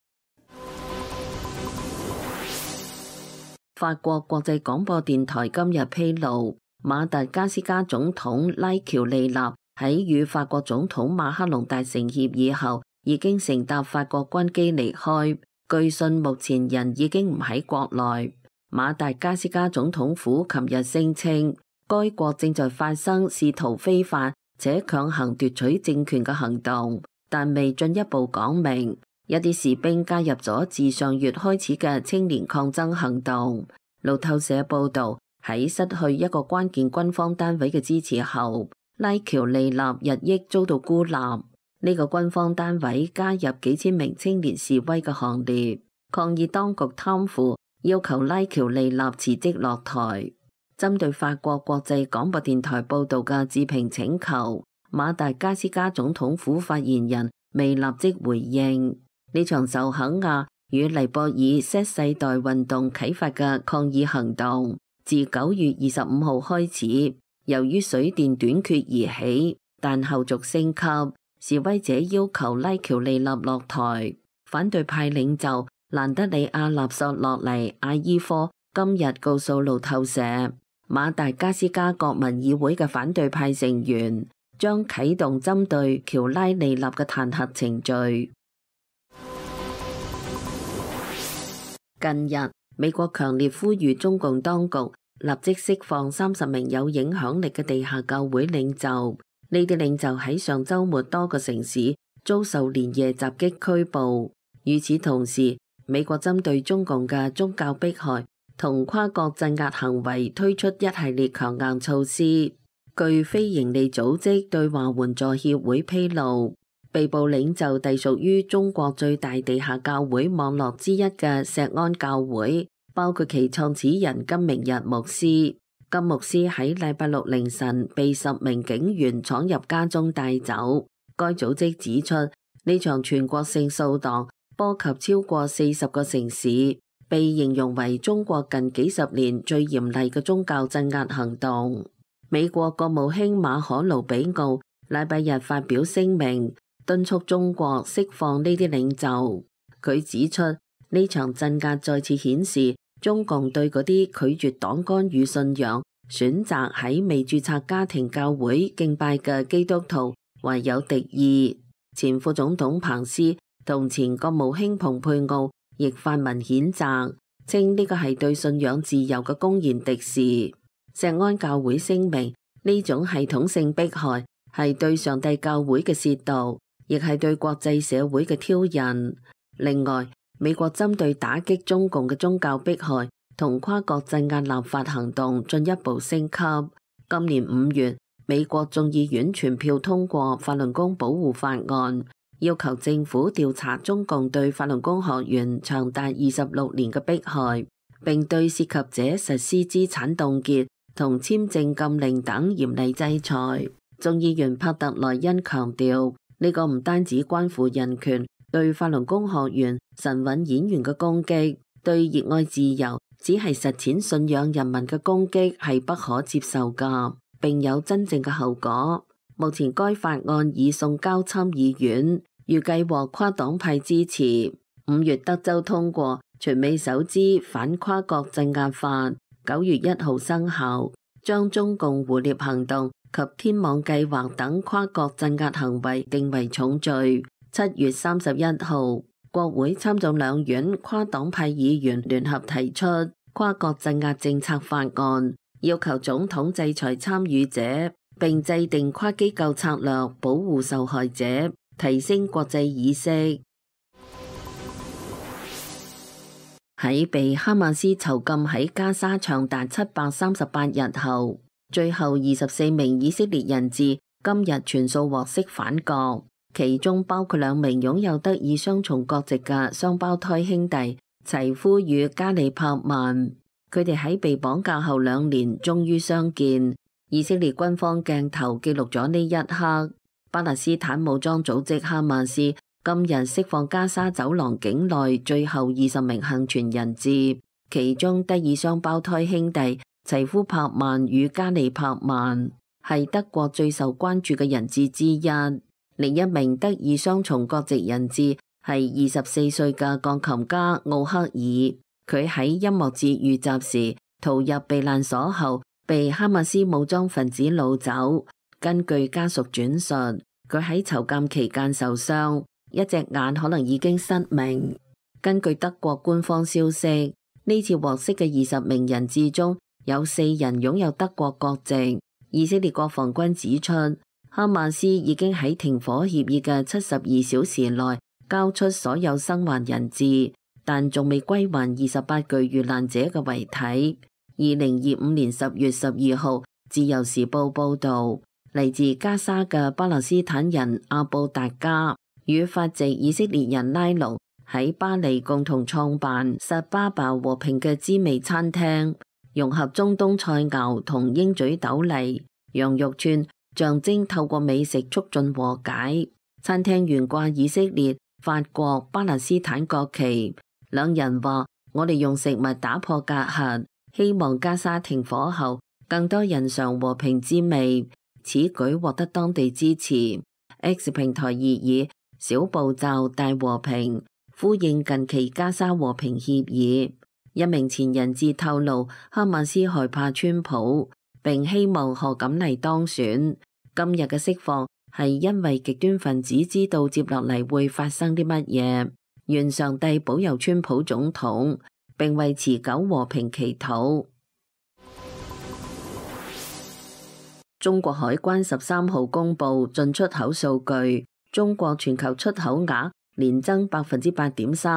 法國國際廣播電台今日披露，馬達加斯加總統拉喬利納喺與法國總統馬克龍達成協議後，已經乘搭法國軍機離開。據信目前人已經唔喺國內。馬達加斯加總統府琴日聲稱，該國正在發生試圖非法且強行奪取政權嘅行動，但未進一步講明。一啲士兵加入咗自上月開始嘅青年抗爭行動。路透社報道，喺失去一個關鍵軍方單位嘅支持後，拉喬利納日益遭到孤立。呢、這個軍方單位加入幾千名青年示威嘅行列，抗議當局貪腐，要求拉喬利納辭職落台。針對法國國際廣播電台報道嘅置評請求，馬達加斯加總統府發言人未立即回應。呢場受肯亞與尼泊爾 Z 世代運動啟發嘅抗議行動，自九月二十五號開始，由於水電短缺而起，但後續升級，示威者要求拉喬利納落台。反對派領袖蘭德里亞納索洛尼阿伊科今日告訴路透社，馬達加斯加國民議會嘅反對派成員將啟動針對喬拉利納嘅彈劾程序。近日，美國強烈呼籲中共當局立即釋放三十名有影響力嘅地下教會領袖。呢啲領袖喺上週末多個城市遭受連夜襲擊拘捕。與此同時， 美國針對中共嘅宗教迫害同跨國鎮壓行為推出一系列強硬措施。據非營利組織對華援助協會披露，被捕領袖隸屬於中國最大地下教會網絡之一嘅錫安教會，包括其創始人金明日牧師。金牧師喺禮拜六凌晨被十名警員闖入家中帶走。該組織指出，呢場全國性掃蕩波及超過四十個城市，被形容為中國近幾十年最嚴厲嘅宗教鎮壓行動。美國國務卿馬可盧比奧禮拜日發表聲明，敦促中國釋放呢啲領袖。佢指出，呢場鎮壓再次顯示中共對嗰啲拒絕黨干預信仰、選擇喺未註冊家庭教會敬拜嘅基督徒懷有敵意。前副總統彭斯同前國務卿蓬佩奧亦發文譴責，稱呢個係對信仰自由嘅公然敵視。錫安教會聲明，呢種系統性迫害係對上帝教會嘅褻瀆，亦係對國際社會嘅挑釁。另外，美國針對打擊中共嘅宗教迫害同跨國鎮壓立法行動進一步升級。今年五月，美國眾議院全票通過法輪功保護法案，要求政府調查中共對法輪功學員長達二十六年嘅迫害，並對涉及者實施資產凍結同簽證禁令等嚴厲制裁。眾議員帕特萊恩強調，呢個唔單止關乎人權，對法輪功學員、神韻演員嘅攻擊，對熱愛自由、只係實踐信仰人民嘅攻擊係不可接受㗎，並有真正嘅後果。目前該法案已送交參議院，預計獲跨黨派支持。五月德州通過全美首支反跨國鎮壓法，九月一號生效，將中共胡獵行動及天網計劃等跨國鎮壓行為定為重罪。七月三十一號，國會參眾兩院跨黨派議員聯合提出跨國鎮壓政策法案，要求總統制裁參與者，並制定跨機構策略保護受害者，提升國際意識。喺被哈馬斯囚禁喺加沙長達七百三十八日後，最後二十四名以色列人質今日全數獲釋返國，其中包括兩名擁有德以雙重國籍嘅雙胞胎兄弟齊夫與加里柏曼。佢哋喺被綁架後兩年終於相見。以色列軍方鏡頭記錄咗呢一刻。巴勒斯坦武裝組織哈馬斯今日釋放加沙走廊境內最後二十名幸存人質，其中德以雙胞胎兄弟齊夫柏曼與加里柏曼係德國最受關注嘅人質之一。另一名德以雙重國籍人質係二十四歲嘅鋼琴家奧克爾，佢喺音樂節遇襲時逃入避難所後，被哈馬斯武裝分子擄走。根據家屬轉述，佢喺囚禁期間受傷，一隻眼可能已經失明。根據德國官方消息，呢次獲釋嘅二十名人質中有四人擁有德國國籍。以色列國防軍指出，哈馬斯已經喺停火協議嘅七十二小時內交出所有生還人質，但仲未歸還二十八具遇難者嘅遺體。二零二五年十月十二號，自由時報報道，嚟自加沙嘅巴勒斯坦人阿布達加與法籍以色列人拉魯喺巴黎共同創辦薩巴巴和平嘅滋味餐廳，融合中東菜餚同鷹嘴豆泥、羊肉串，象徵透過美食促進和解。餐廳懸掛以色列、法國、巴勒斯坦國旗。兩人話：我哋用食物打破隔閡，希望加沙停火後更多人嘗和平滋味。此舉獲得當地支持。X 平台熱議小步驟大和平，呼應近期加沙和平協議。一名前人質透露，哈馬斯害怕川普，並希望賀錦麗當選。今日嘅釋放係因為極端分子知道接落嚟會發生啲乜嘢。願上帝保佑川普總統，並為持久和平祈禱。中國海關十三號公布進出口數據，中國全球出口額年增百分之八點三，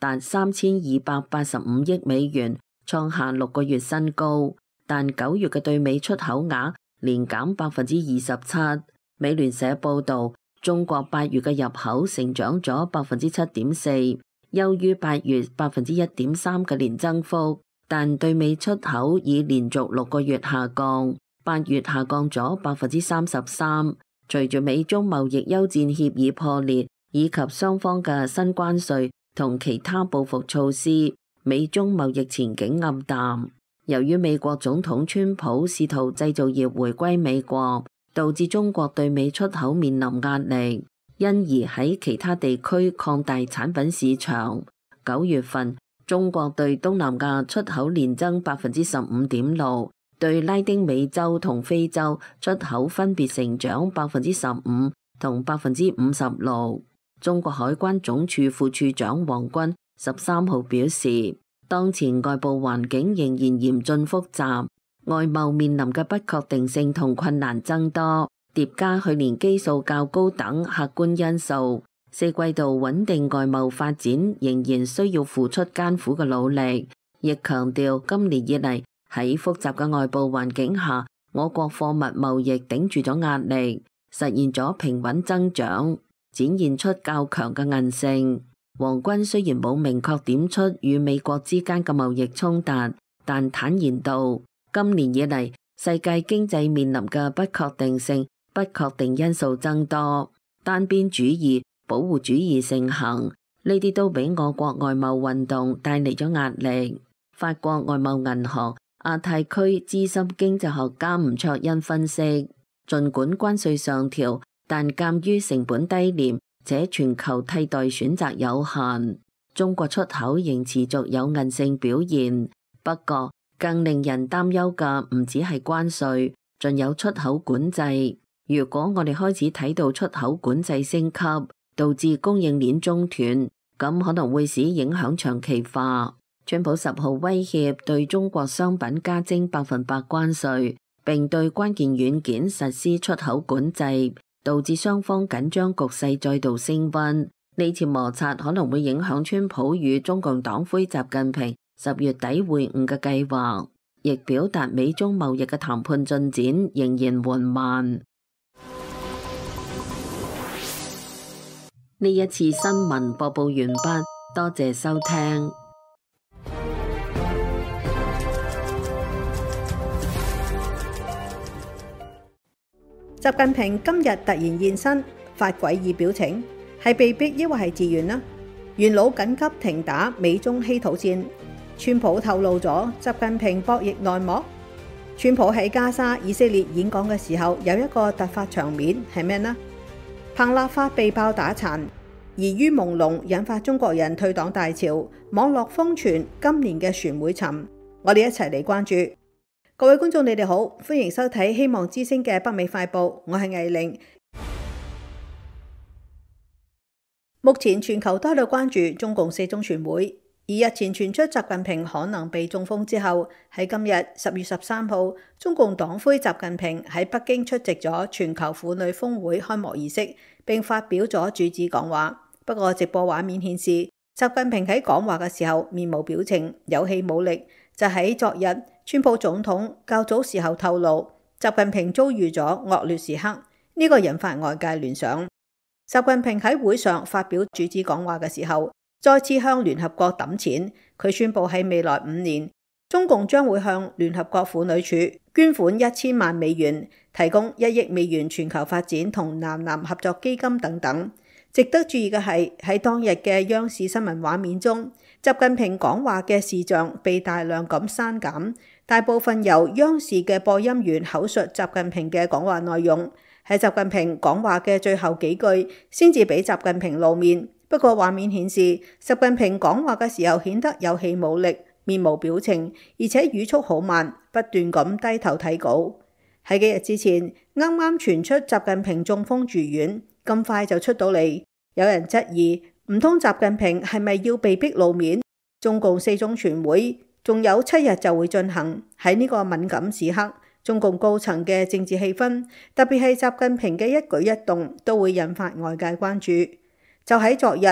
達三千二百八十五億美元，創下六個月新高。但九月嘅對美出口額連減百分之二十七。美聯社報導，中國八月嘅入口成長咗百分之七點四，優於八月百分之一點三嘅年增幅。但對美出口已連續六個月下降，八月下降咗百分之三十三。隨住美中貿易休戰協議破裂，以及雙方嘅新關稅同其他報復措施，美中貿易前景暗淡。由於美國總統川普試圖製造業回歸美國，導致中國對美出口面臨壓力，因而喺其他地區擴大產品市場。九月份，中國對東南亞出口年增百分之十五點六，對拉丁美洲同非洲出口分別成長百分之十五同百分之五十六。中國海關總署副署長黃軍十三號表示，當前外部環境仍然嚴峻複雜，外貿面臨嘅不確定性同困難增多，疊加去年基數較高等客觀因素，四季度穩定外貿發展仍然需要付出艱苦嘅努力。亦強調今年以嚟喺複雜嘅外部環境下，我國貨物貿易頂住咗壓力，實現咗平穩增長，展現出較強嘅韌性。黃軍雖然冇明確點出與美國之間嘅貿易衝突，但坦言道，今年以嚟世界經濟面臨嘅不確定性、不確定因素增多，單邊主義、保護主義盛行，呢啲都俾我國外貿運動帶嚟咗壓力。法國外貿銀行亞太區資深經濟學家吳卓恩分析，儘管關稅上調，但鑑於成本低廉，且全球替代選擇有限，中國出口仍持續有韌性表現。不過，更令人擔憂嘅唔只係關稅，仲有出口管制。如果我哋開始睇到出口管制升級，導致供應鏈中斷，咁可能會使影響長期化。川普十號威脅對中國商品加徵百分百關稅，並對關鍵軟件實施出口管制，導致雙方緊張局勢再度升溫。呢次摩擦可能會影響川普與中共黨魁習近平十月底會晤嘅計劃，亦表達美中貿易嘅談判進展仍然緩慢。呢一次新聞播報完畢，多謝收聽。 習近平今日突然現身，發詭異表情，係被逼抑或係自願呢？元老緊急停打美中稀土戰，川普透露咗習近平博弈內幕。川普喺加沙以色列演講嘅時候，有一個突發場面係咩呢？彭立發被爆打殘，疑於朦朧，引發中國人退黨大潮，網絡瘋傳今年嘅船會沉。我哋一齊嚟關注。各位觀眾，你哋好，歡迎收睇希望之聲嘅北美快報，我係藝玲。目前全球都喺度關注中共四中全會，而日前傳出習近平可能被中風之後，喺今日十月十三號，中共黨魁習近平喺北京出席咗全球婦女峰會開幕儀式，並發表咗主旨講話。不過直播畫面顯示，習近平喺講話嘅時候面無表情，有氣冇力。就喺昨日，川普總統較早時候透露，習近平遭遇咗惡劣時刻，呢個引發外界聯想。習近平喺會上發表主旨講話嘅時候，再次向聯合國抌錢。佢宣布喺未來五年，中共將會向聯合國婦女署捐款一千萬美元，提供一億美元全球發展同南南合作基金等等。值得注意嘅係，喺當日嘅央視新聞畫面中，習近平講話嘅視像被大量咁刪減，大部分由央視嘅播音員口述習近平嘅講話內容。喺習近平講話嘅最後幾句先至俾習近平露面。不過畫面顯示，習近平講話嘅時候顯得有氣冇力，面無表情，而且語速好慢，不斷咁低頭睇稿。喺幾日之前，啱啱傳出習近平中風住院，咁快就出到嚟，有人質疑，唔通習近平係咪要被逼露面？中共四中全會仲有七日就會進行，喺呢個敏感時刻，中共高層嘅政治氣氛，特別係習近平嘅一舉一動，都會引發外界關注。就喺昨日，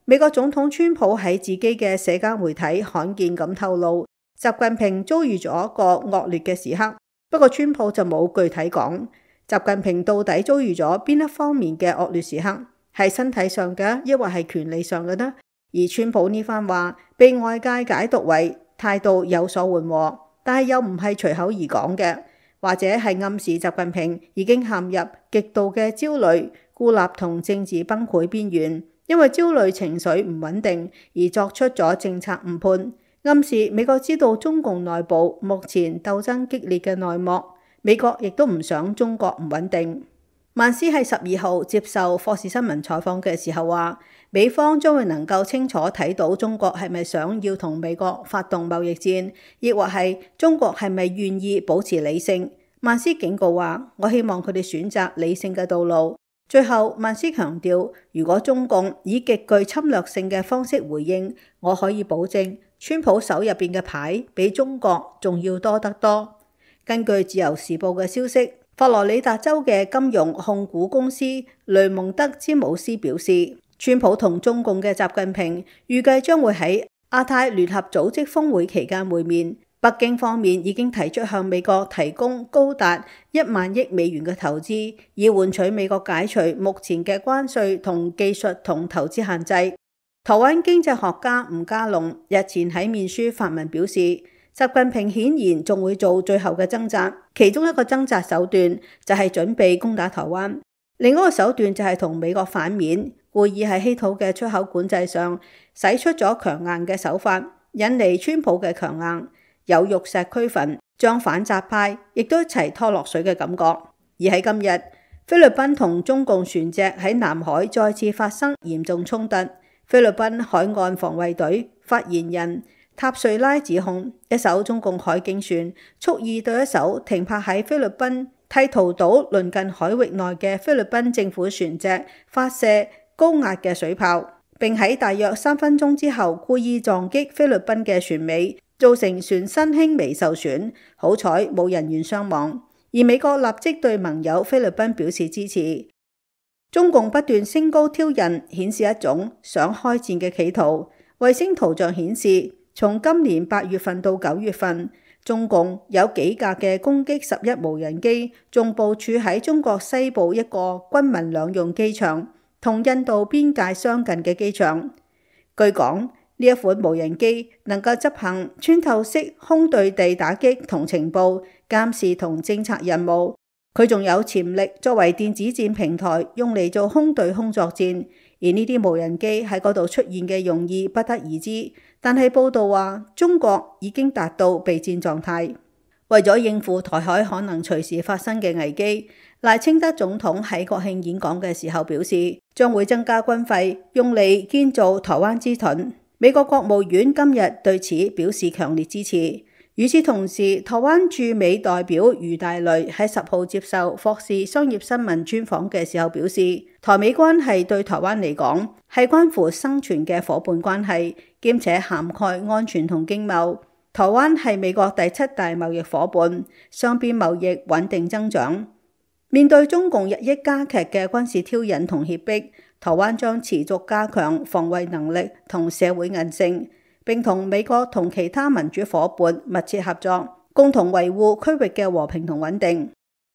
美國總統川普喺自己嘅社交媒體罕見咁透露，習近平遭遇咗一個惡劣嘅時刻。不過川普就冇具體講習近平到底遭遇咗邊一方面嘅惡劣時刻，係身體上嘅，抑或係權利上嘅呢？而川普呢番話被外界解讀為態度有所緩和，但係又唔係隨口而講嘅，或者係暗示習近平已經陷入極度嘅焦慮、孤立同政治崩潰邊緣，因為焦慮情緒唔穩定而作出咗政策誤判，暗示美國知道中共內部目前鬥爭激烈嘅內幕，美國亦都唔想中國唔穩定。曼斯喺十二號接受霍士新聞採訪嘅時候話，美方將會能夠清楚睇到中國係咪想要同美國發動貿易戰，亦或係中國係咪願意保持理性。曼斯警告話，我希望佢哋選擇理性嘅道路。最後，曼斯強調，如果中共以極具侵略性嘅方式回應，我可以保證川普手入邊嘅牌比中國仲要多得多。根據自由時報嘅消息，佛羅里達州嘅金融控股公司雷蒙德詹姆斯表示，川普同中共嘅習近平預計將會喺亞太聯合組織峰會期間會面。北京方面已經提出向美國提供高達一萬億美元嘅投資，以換取美國解除目前嘅關稅同技術同投資限制。台灣經濟學家吳家龍日前喺面書發文表示，習近平顯然仲會做最後嘅掙扎，其中一個掙扎手段就係準備攻打台灣，另一個手段就係同美國反面，故意喺稀土嘅出口管制上使出咗強硬嘅手法，引嚟川普嘅強硬。有玉石俱焚，將反習派亦都一齊拖落水嘅感覺。而喺今日，菲律賓同中共船隻喺南海再次發生嚴重衝突。菲律賓海岸防衛隊發言人塔瑞拉指控，一艘中共海警船蓄意對一艘停泊喺菲律賓蒂圖島鄰近海域內嘅菲律賓政府船隻發射高壓嘅水炮，並喺大約三分鐘之後故意撞擊菲律賓嘅船尾，造成船身輕微受損，好彩冇人員傷亡。而美國立即對盟友菲律賓表示支持。中共不斷升高挑釁，顯示一種想開戰嘅企圖。衛星圖像顯示，從今年八月份到九月份，中共有幾架嘅攻擊十一無人機，仲部署喺中國西部一個軍民兩用機場，同印度邊界相近嘅機場。據講，呢一款無人機能夠執行穿透式空對地打擊同情報、監視同偵察任務。佢仲有潛力作為電子戰平台，用嚟做空對空作戰。而呢啲無人機喺嗰度出現嘅用意不得而知。但係報道話，中國已經達到備戰狀態。為咗應付台海可能隨時發生嘅危機，賴清德總統喺國慶演講嘅時候表示，將會增加軍費，用嚟建造台灣之盾。美國國務院今日對此表示強烈支持。與此同時，台灣駐美代表余大雷喺十號接受霍士商業新聞專訪嘅時候表示，台美關係對台灣嚟講係關乎生存嘅夥伴關係，兼且涵蓋安全同經貿。台灣係美國第七大貿易夥伴，雙邊貿易穩定增長。面對中共日益加劇嘅軍事挑釁同脅迫，台灣將持續加強防衛能力同社會韌性，並同美國同其他民主夥伴密切合作，共同維護區域嘅和平同穩定。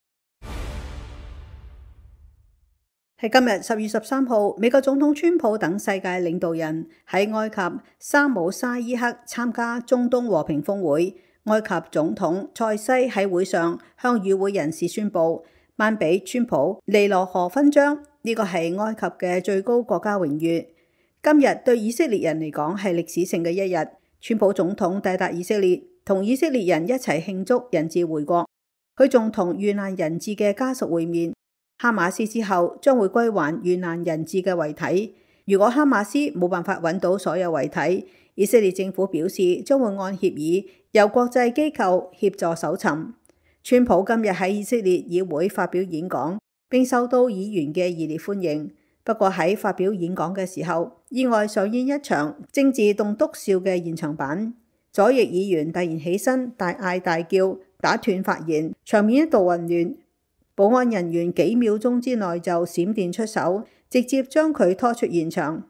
喺今日十月十三號，美國總統川普等世界領導人喺埃及沙姆沙伊克參加中東和平峰會。埃及總統塞西喺會上向與會人士宣布，頒俾川普尼羅河勳章，呢個係埃及嘅最高國家榮譽。今日對以色列人嚟講係歷史性嘅一日。川普總統抵達以色列，同以色列人一齊慶祝人質回國。佢仲同遇難人質嘅家屬會面。哈馬斯之後將會歸還遇難人質嘅遺體。如果哈馬斯冇辦法揾到所有遺體，以色列政府表示將會按協議由國際機構協助搜尋。川普今日喺以色列議會發表演講，並受到議員嘅熱烈歡迎。不過喺發表演講嘅時候，意外上演一場政治棟篤笑嘅現場版。左翼議員突然起身大嗌大叫，打斷發言，場面一度混亂。保安人員幾秒鐘之內就閃電出手，直接將佢拖出現場。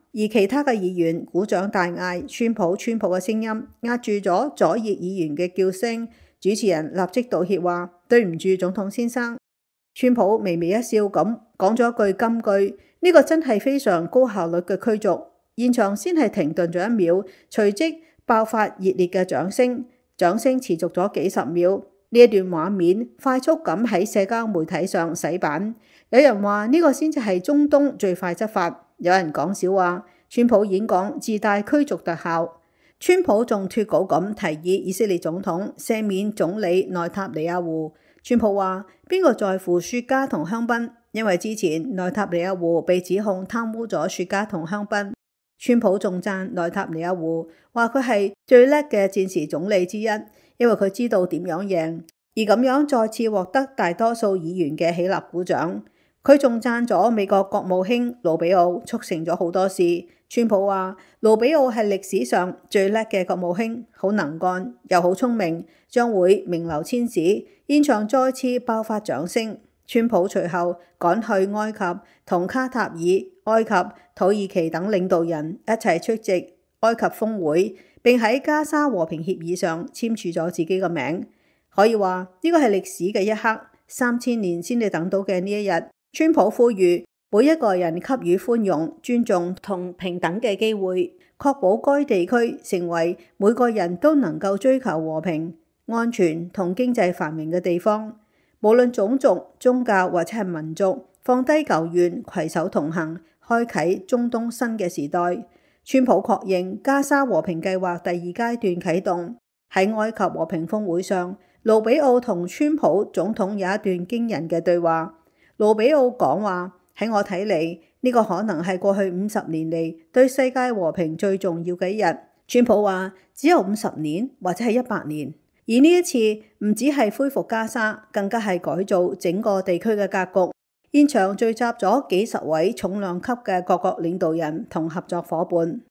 而其他嘅議員鼓掌大嗌川普川普嘅聲音，壓住咗左翼議員嘅叫聲。主持人立即道歉話：對唔住，總統先生。川普微微一笑咁講咗一句金句：呢個真係非常高效率嘅驅逐。現場先係停頓咗一秒，隨即爆發熱烈嘅掌聲，掌聲持續咗幾十秒。呢一段畫面快速咁喺社交媒體上洗版。有人話呢個先至係中東最快執法，有人講笑話川普演講自帶驅逐特效。川普仲脫稿咁提議以色列總統赦免總理內塔尼亞胡。川普話：邊個在乎雪茄同香檳？因為之前內塔尼亞胡被指控貪污咗雪茄同香檳。川普仲讚內塔尼亞胡，話佢係最叻嘅戰時總理之一，因為佢知道點樣贏，而咁樣再次獲得大多數議員嘅起立鼓掌。佢仲讚咗美國國務卿盧比奧促成咗好多事。川普話盧比奧係歷史上最叻嘅國務卿，好能幹又好聰明，將會名留千史。現場再次爆發掌聲。川普隨後趕去埃及，同卡塔爾、埃及、土耳其等領導人一齊出席埃及峰會，並喺加沙和平協議上簽署咗自己嘅名。可以話呢個係歷史嘅一刻，三千年先至等到嘅呢一日。川普呼籲每一個人給予寬容、尊重同平等嘅機會，確保該地區成為每個人都能夠追求和平、安全同經濟繁榮嘅地方。無論種族、宗教或者係民族，放低舊怨，攜手同行，開啟中東新嘅時代。川普確認加沙和平計劃第二階段啟動。喺埃及和平峰會上，盧比奧同川普總統有一段驚人嘅對話。盧比奧講話：喺我睇嚟，呢個可能係過去五十年嚟對世界和平最重要嘅一日。川普話：只有五十年或者係一百年。而呢一次唔只係恢復加沙，更加係改造整個地區嘅格局。現場聚集咗幾十位重量級嘅各國領導人同合作夥伴。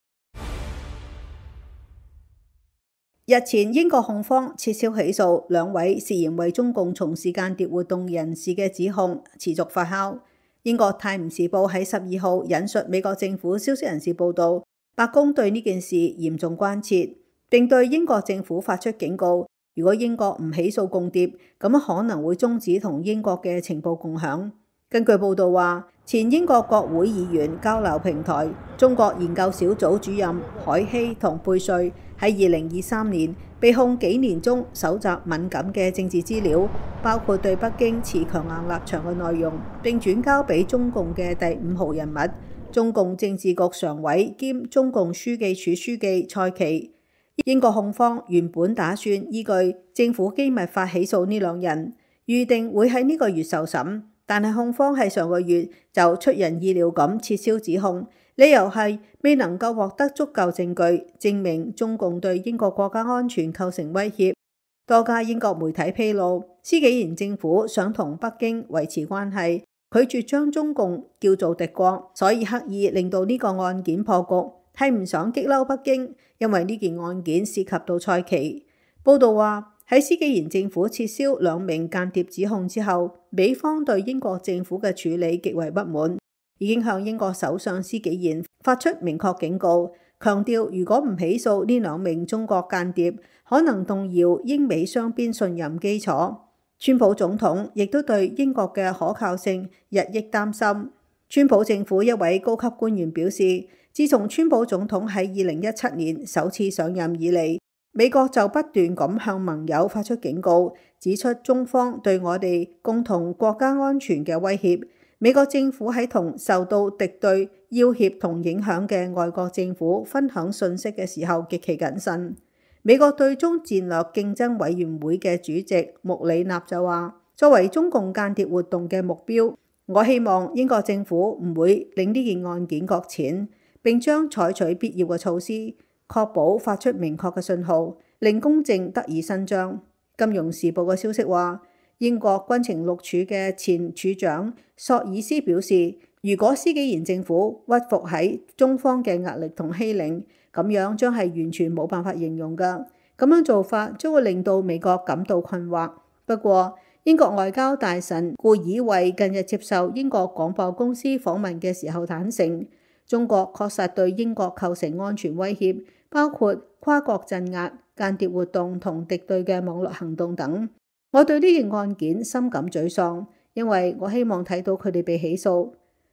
日前英國控方撤銷起訴兩位涉嫌為中共從事間諜活動人士嘅指控，持續發酵。英國泰晤士報喺十二號引述美國政府消息人士報道，白宮對呢件事嚴重關切，並對英國政府發出警告。如果英國唔起訴共諜，咁可能會終止同英國嘅情報共享。根據報道話，前英國國會議員交流平台中國研究小組主任海希同貝瑞喺二零二三年被控幾年中搜集敏感嘅政治資料，包括對北京持強硬立場嘅內容，並轉交俾中共嘅第五號人物、中共政治局常委兼中共書記處書記蔡奇。英國控方原本打算依據政府機密法起訴呢兩人，預定會喺呢個月受審，但係控方喺上個月就出人意料咁撤銷指控，理由係未能夠獲得足夠證據證明中共對英國國家安全構成威脅。多家英國媒體披露，施紀賢政府想同北京維持關係，拒絕將中共叫做敵國，所以刻意令到呢個案件破局，係唔想激嬲北京，因為呢件案件涉及到蔡奇。報道話，喺施紀賢政府撤銷兩名間諜指控之後，美方對英國政府嘅處理極為不滿，已經向英國首相施紀賢發出明確警告，強調如果唔起訴呢兩名中國間諜，可能動搖英美雙邊信任基礎。川普總統亦都對英國嘅可靠性日益擔心。川普政府一位高級官員表示，自從川普總統喺二零一七年首次上任以嚟，美國就不斷咁向盟友發出警告，指出中方對我哋共同國家安全嘅威脅。美國政府喺同受到敵對要挾同影響嘅外國政府分享信息嘅時候極其謹慎。美國對中戰略競爭委員會嘅主席穆里納就話，作為中共間諜活動嘅目標，我希望英國政府唔會令呢件案件擱淺，並將採取必要嘅措施，確保發出明確嘅信號，令公正得以伸張。金融時報嘅消息話，英國軍情六處嘅前處長索爾斯表示，如果施紀賢政府屈服喺中方嘅壓力同欺凌，咁樣將係完全冇辦法形容㗎。咁樣做法將會令到美國感到困惑。不過，英國外交大臣顧爾惠近日接受英國廣播公司訪問嘅時候坦承， 中國確實對英國構成安全威脅，包括跨國鎮壓、間諜活動同敵對嘅網絡行動等。我對呢件案件深感沮喪，因為我希望睇到佢哋被起訴。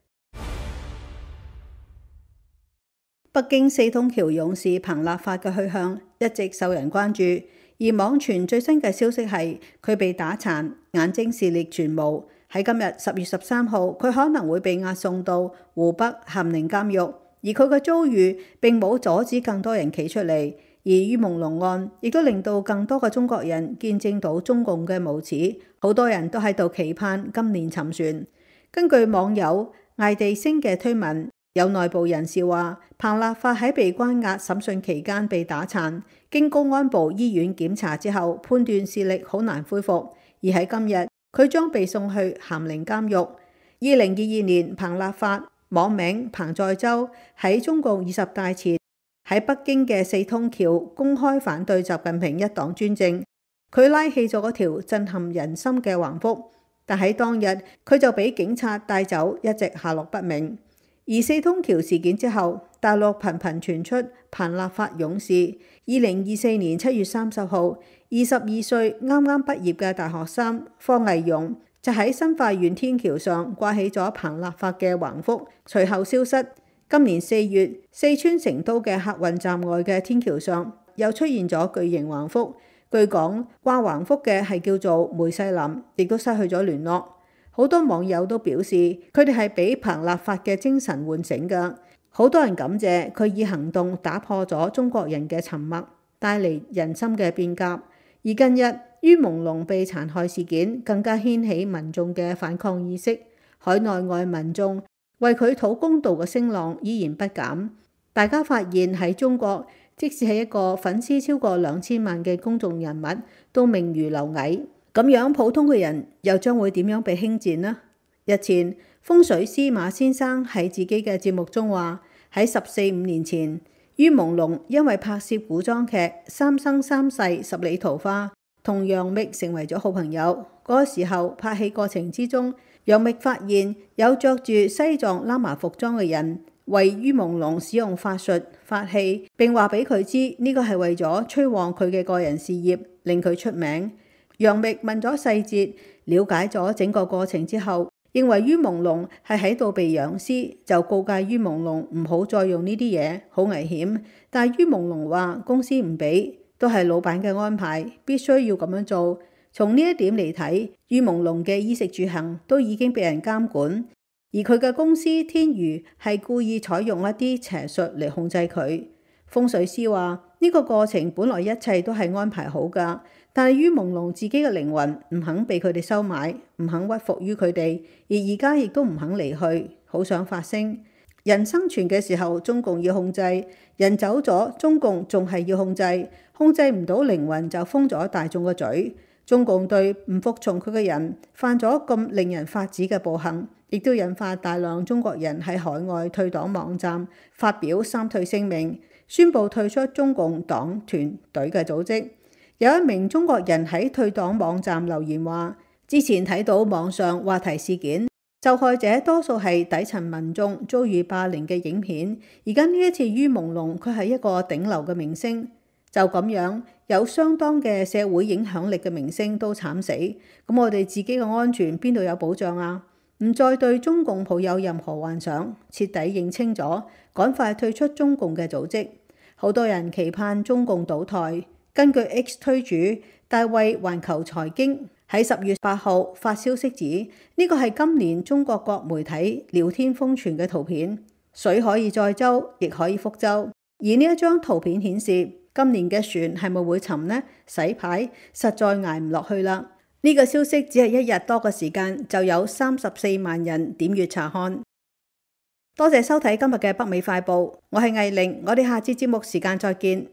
北京四通橋勇士彭立發嘅去向一直受人關注，而網傳最新嘅消息係佢被打殘，眼睛視力全無。喺今日十月十三號，佢可能會被押送到湖北咸寧監獄，而佢嘅遭遇並冇阻止更多人企出嚟，而于朦朧案亦都令到更多嘅中國人見證到中共嘅無恥，好多人都喺度期盼今年沉船。根據網友艾地星嘅推文，有內部人士話，彭立發喺被關押審訊期間被打殘，經公安部醫院檢查之後，判斷視力好難恢復，而喺今日，佢將被送去咸寧監獄。二零二二年，彭立發網名彭載舟喺中共二十大前喺北京嘅四通橋公開反對習近平一黨專政，佢拉起咗嗰條震撼人心嘅橫幅，但喺當日佢就俾警察帶走，一直下落不明。而四通橋事件之後，大陸頻頻傳出彭立發勇士。二零二四年七月三十號，二十二歲啱啱畢業嘅大學生方毅勇就喺新化縣天橋上掛起咗彭立發嘅橫幅，隨後消失。今年四月，四川成都嘅客運站外嘅天橋上又出現咗巨型橫幅，據講掛橫幅嘅係叫做梅世林，亦都失去咗聯絡。好多網友都表示，佢哋係俾彭立發嘅精神喚醒㗎。好多人感謝佢以行動打破咗中國人嘅沉默，帶嚟人心嘅變革。而近日于朦朧被殘害事件更加掀起民眾嘅反抗意識，海內外民眾為佢討公道嘅聲浪依然不減。大家發現喺中國，即使係一個粉絲超過兩千萬嘅公眾人物，都名如螻蟻。咁樣普通嘅人又將會點樣被輕賤呢？日前風水師馬先生喺自己嘅節目中話，喺十四五年前，于朦朧因為拍攝古裝劇《三生三世十里桃花》，同楊冪成為咗好朋友。嗰個時候拍戲過程之中，楊冪發現有着住西藏喇嘛服裝嘅人為于朦朧使用法術法器，並話俾佢知呢個係為咗催旺佢嘅個人事業，令佢出名。楊冪問咗細節，了解咗整個過程之後，認為于朦朧係喺度被養屍，就告誡于朦朧唔好再用呢啲嘢，好危險。但于朦朧話公司唔俾，都係老闆嘅安排，必須要咁樣做。從呢一點嚟睇，于朦朧嘅衣食住行都已經被人監管，而佢嘅公司天娛係故意採用一啲邪術嚟控制佢。風水師話呢個過程本來一切都係安排好㗎。但係于朦朧自己嘅靈魂唔肯被佢哋收買，唔肯屈服於佢哋，而而家亦都唔肯離去，好想發聲。人生存嘅時候，中共要控制；人走咗，中共仲係要控制。控制唔到靈魂就封咗大眾嘅嘴。中共對唔服從佢嘅人犯咗咁令人髮指嘅暴行，亦都引發大量中國人喺海外退黨網站發表三退聲明，宣布退出中共黨團隊嘅組織。有一名中國人喺退黨網站留言話，之前睇到網上話題事件，受害者多數係底層民眾遭遇霸凌嘅影片，而家呢一次于朦朧佢係一個頂流嘅明星，就咁樣有相當嘅社會影響力嘅明星都慘死，咁我哋自己嘅安全邊度有保障啊？唔再對中共抱有任何幻想，徹底認清咗，趕快退出中共嘅組織。好多人期盼中共倒台。根據 X 推主大衛環球財經喺十月八號發消息指，呢個係今年中國各媒體聊天瘋傳嘅圖片。水可以載舟，亦可以覆舟。而呢一張圖片顯示，今年嘅船係咪會沉呢？洗牌實在捱唔落去啦。呢個消息只係一日多嘅時間，就有三十四萬人點閱查看。多謝收睇今日嘅北美快報，我係藝玲，我哋下次節目時間再見。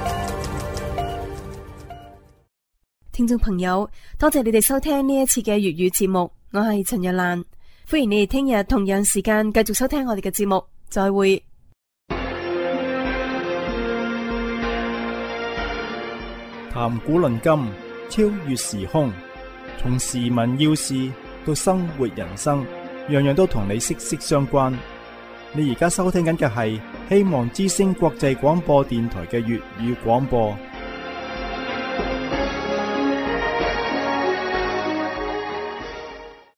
聽眾朋友，多謝你哋收聽呢一次嘅粵語節目，我係陳日蘭，歡迎你哋聽日同樣時間繼續收聽我哋嘅節目，再會。 談古論今，超越時空，從時聞要事到生活人生，樣樣都同你息息相關。 你而家收聽緊嘅係希望之聲國際廣播電台嘅粵語廣播。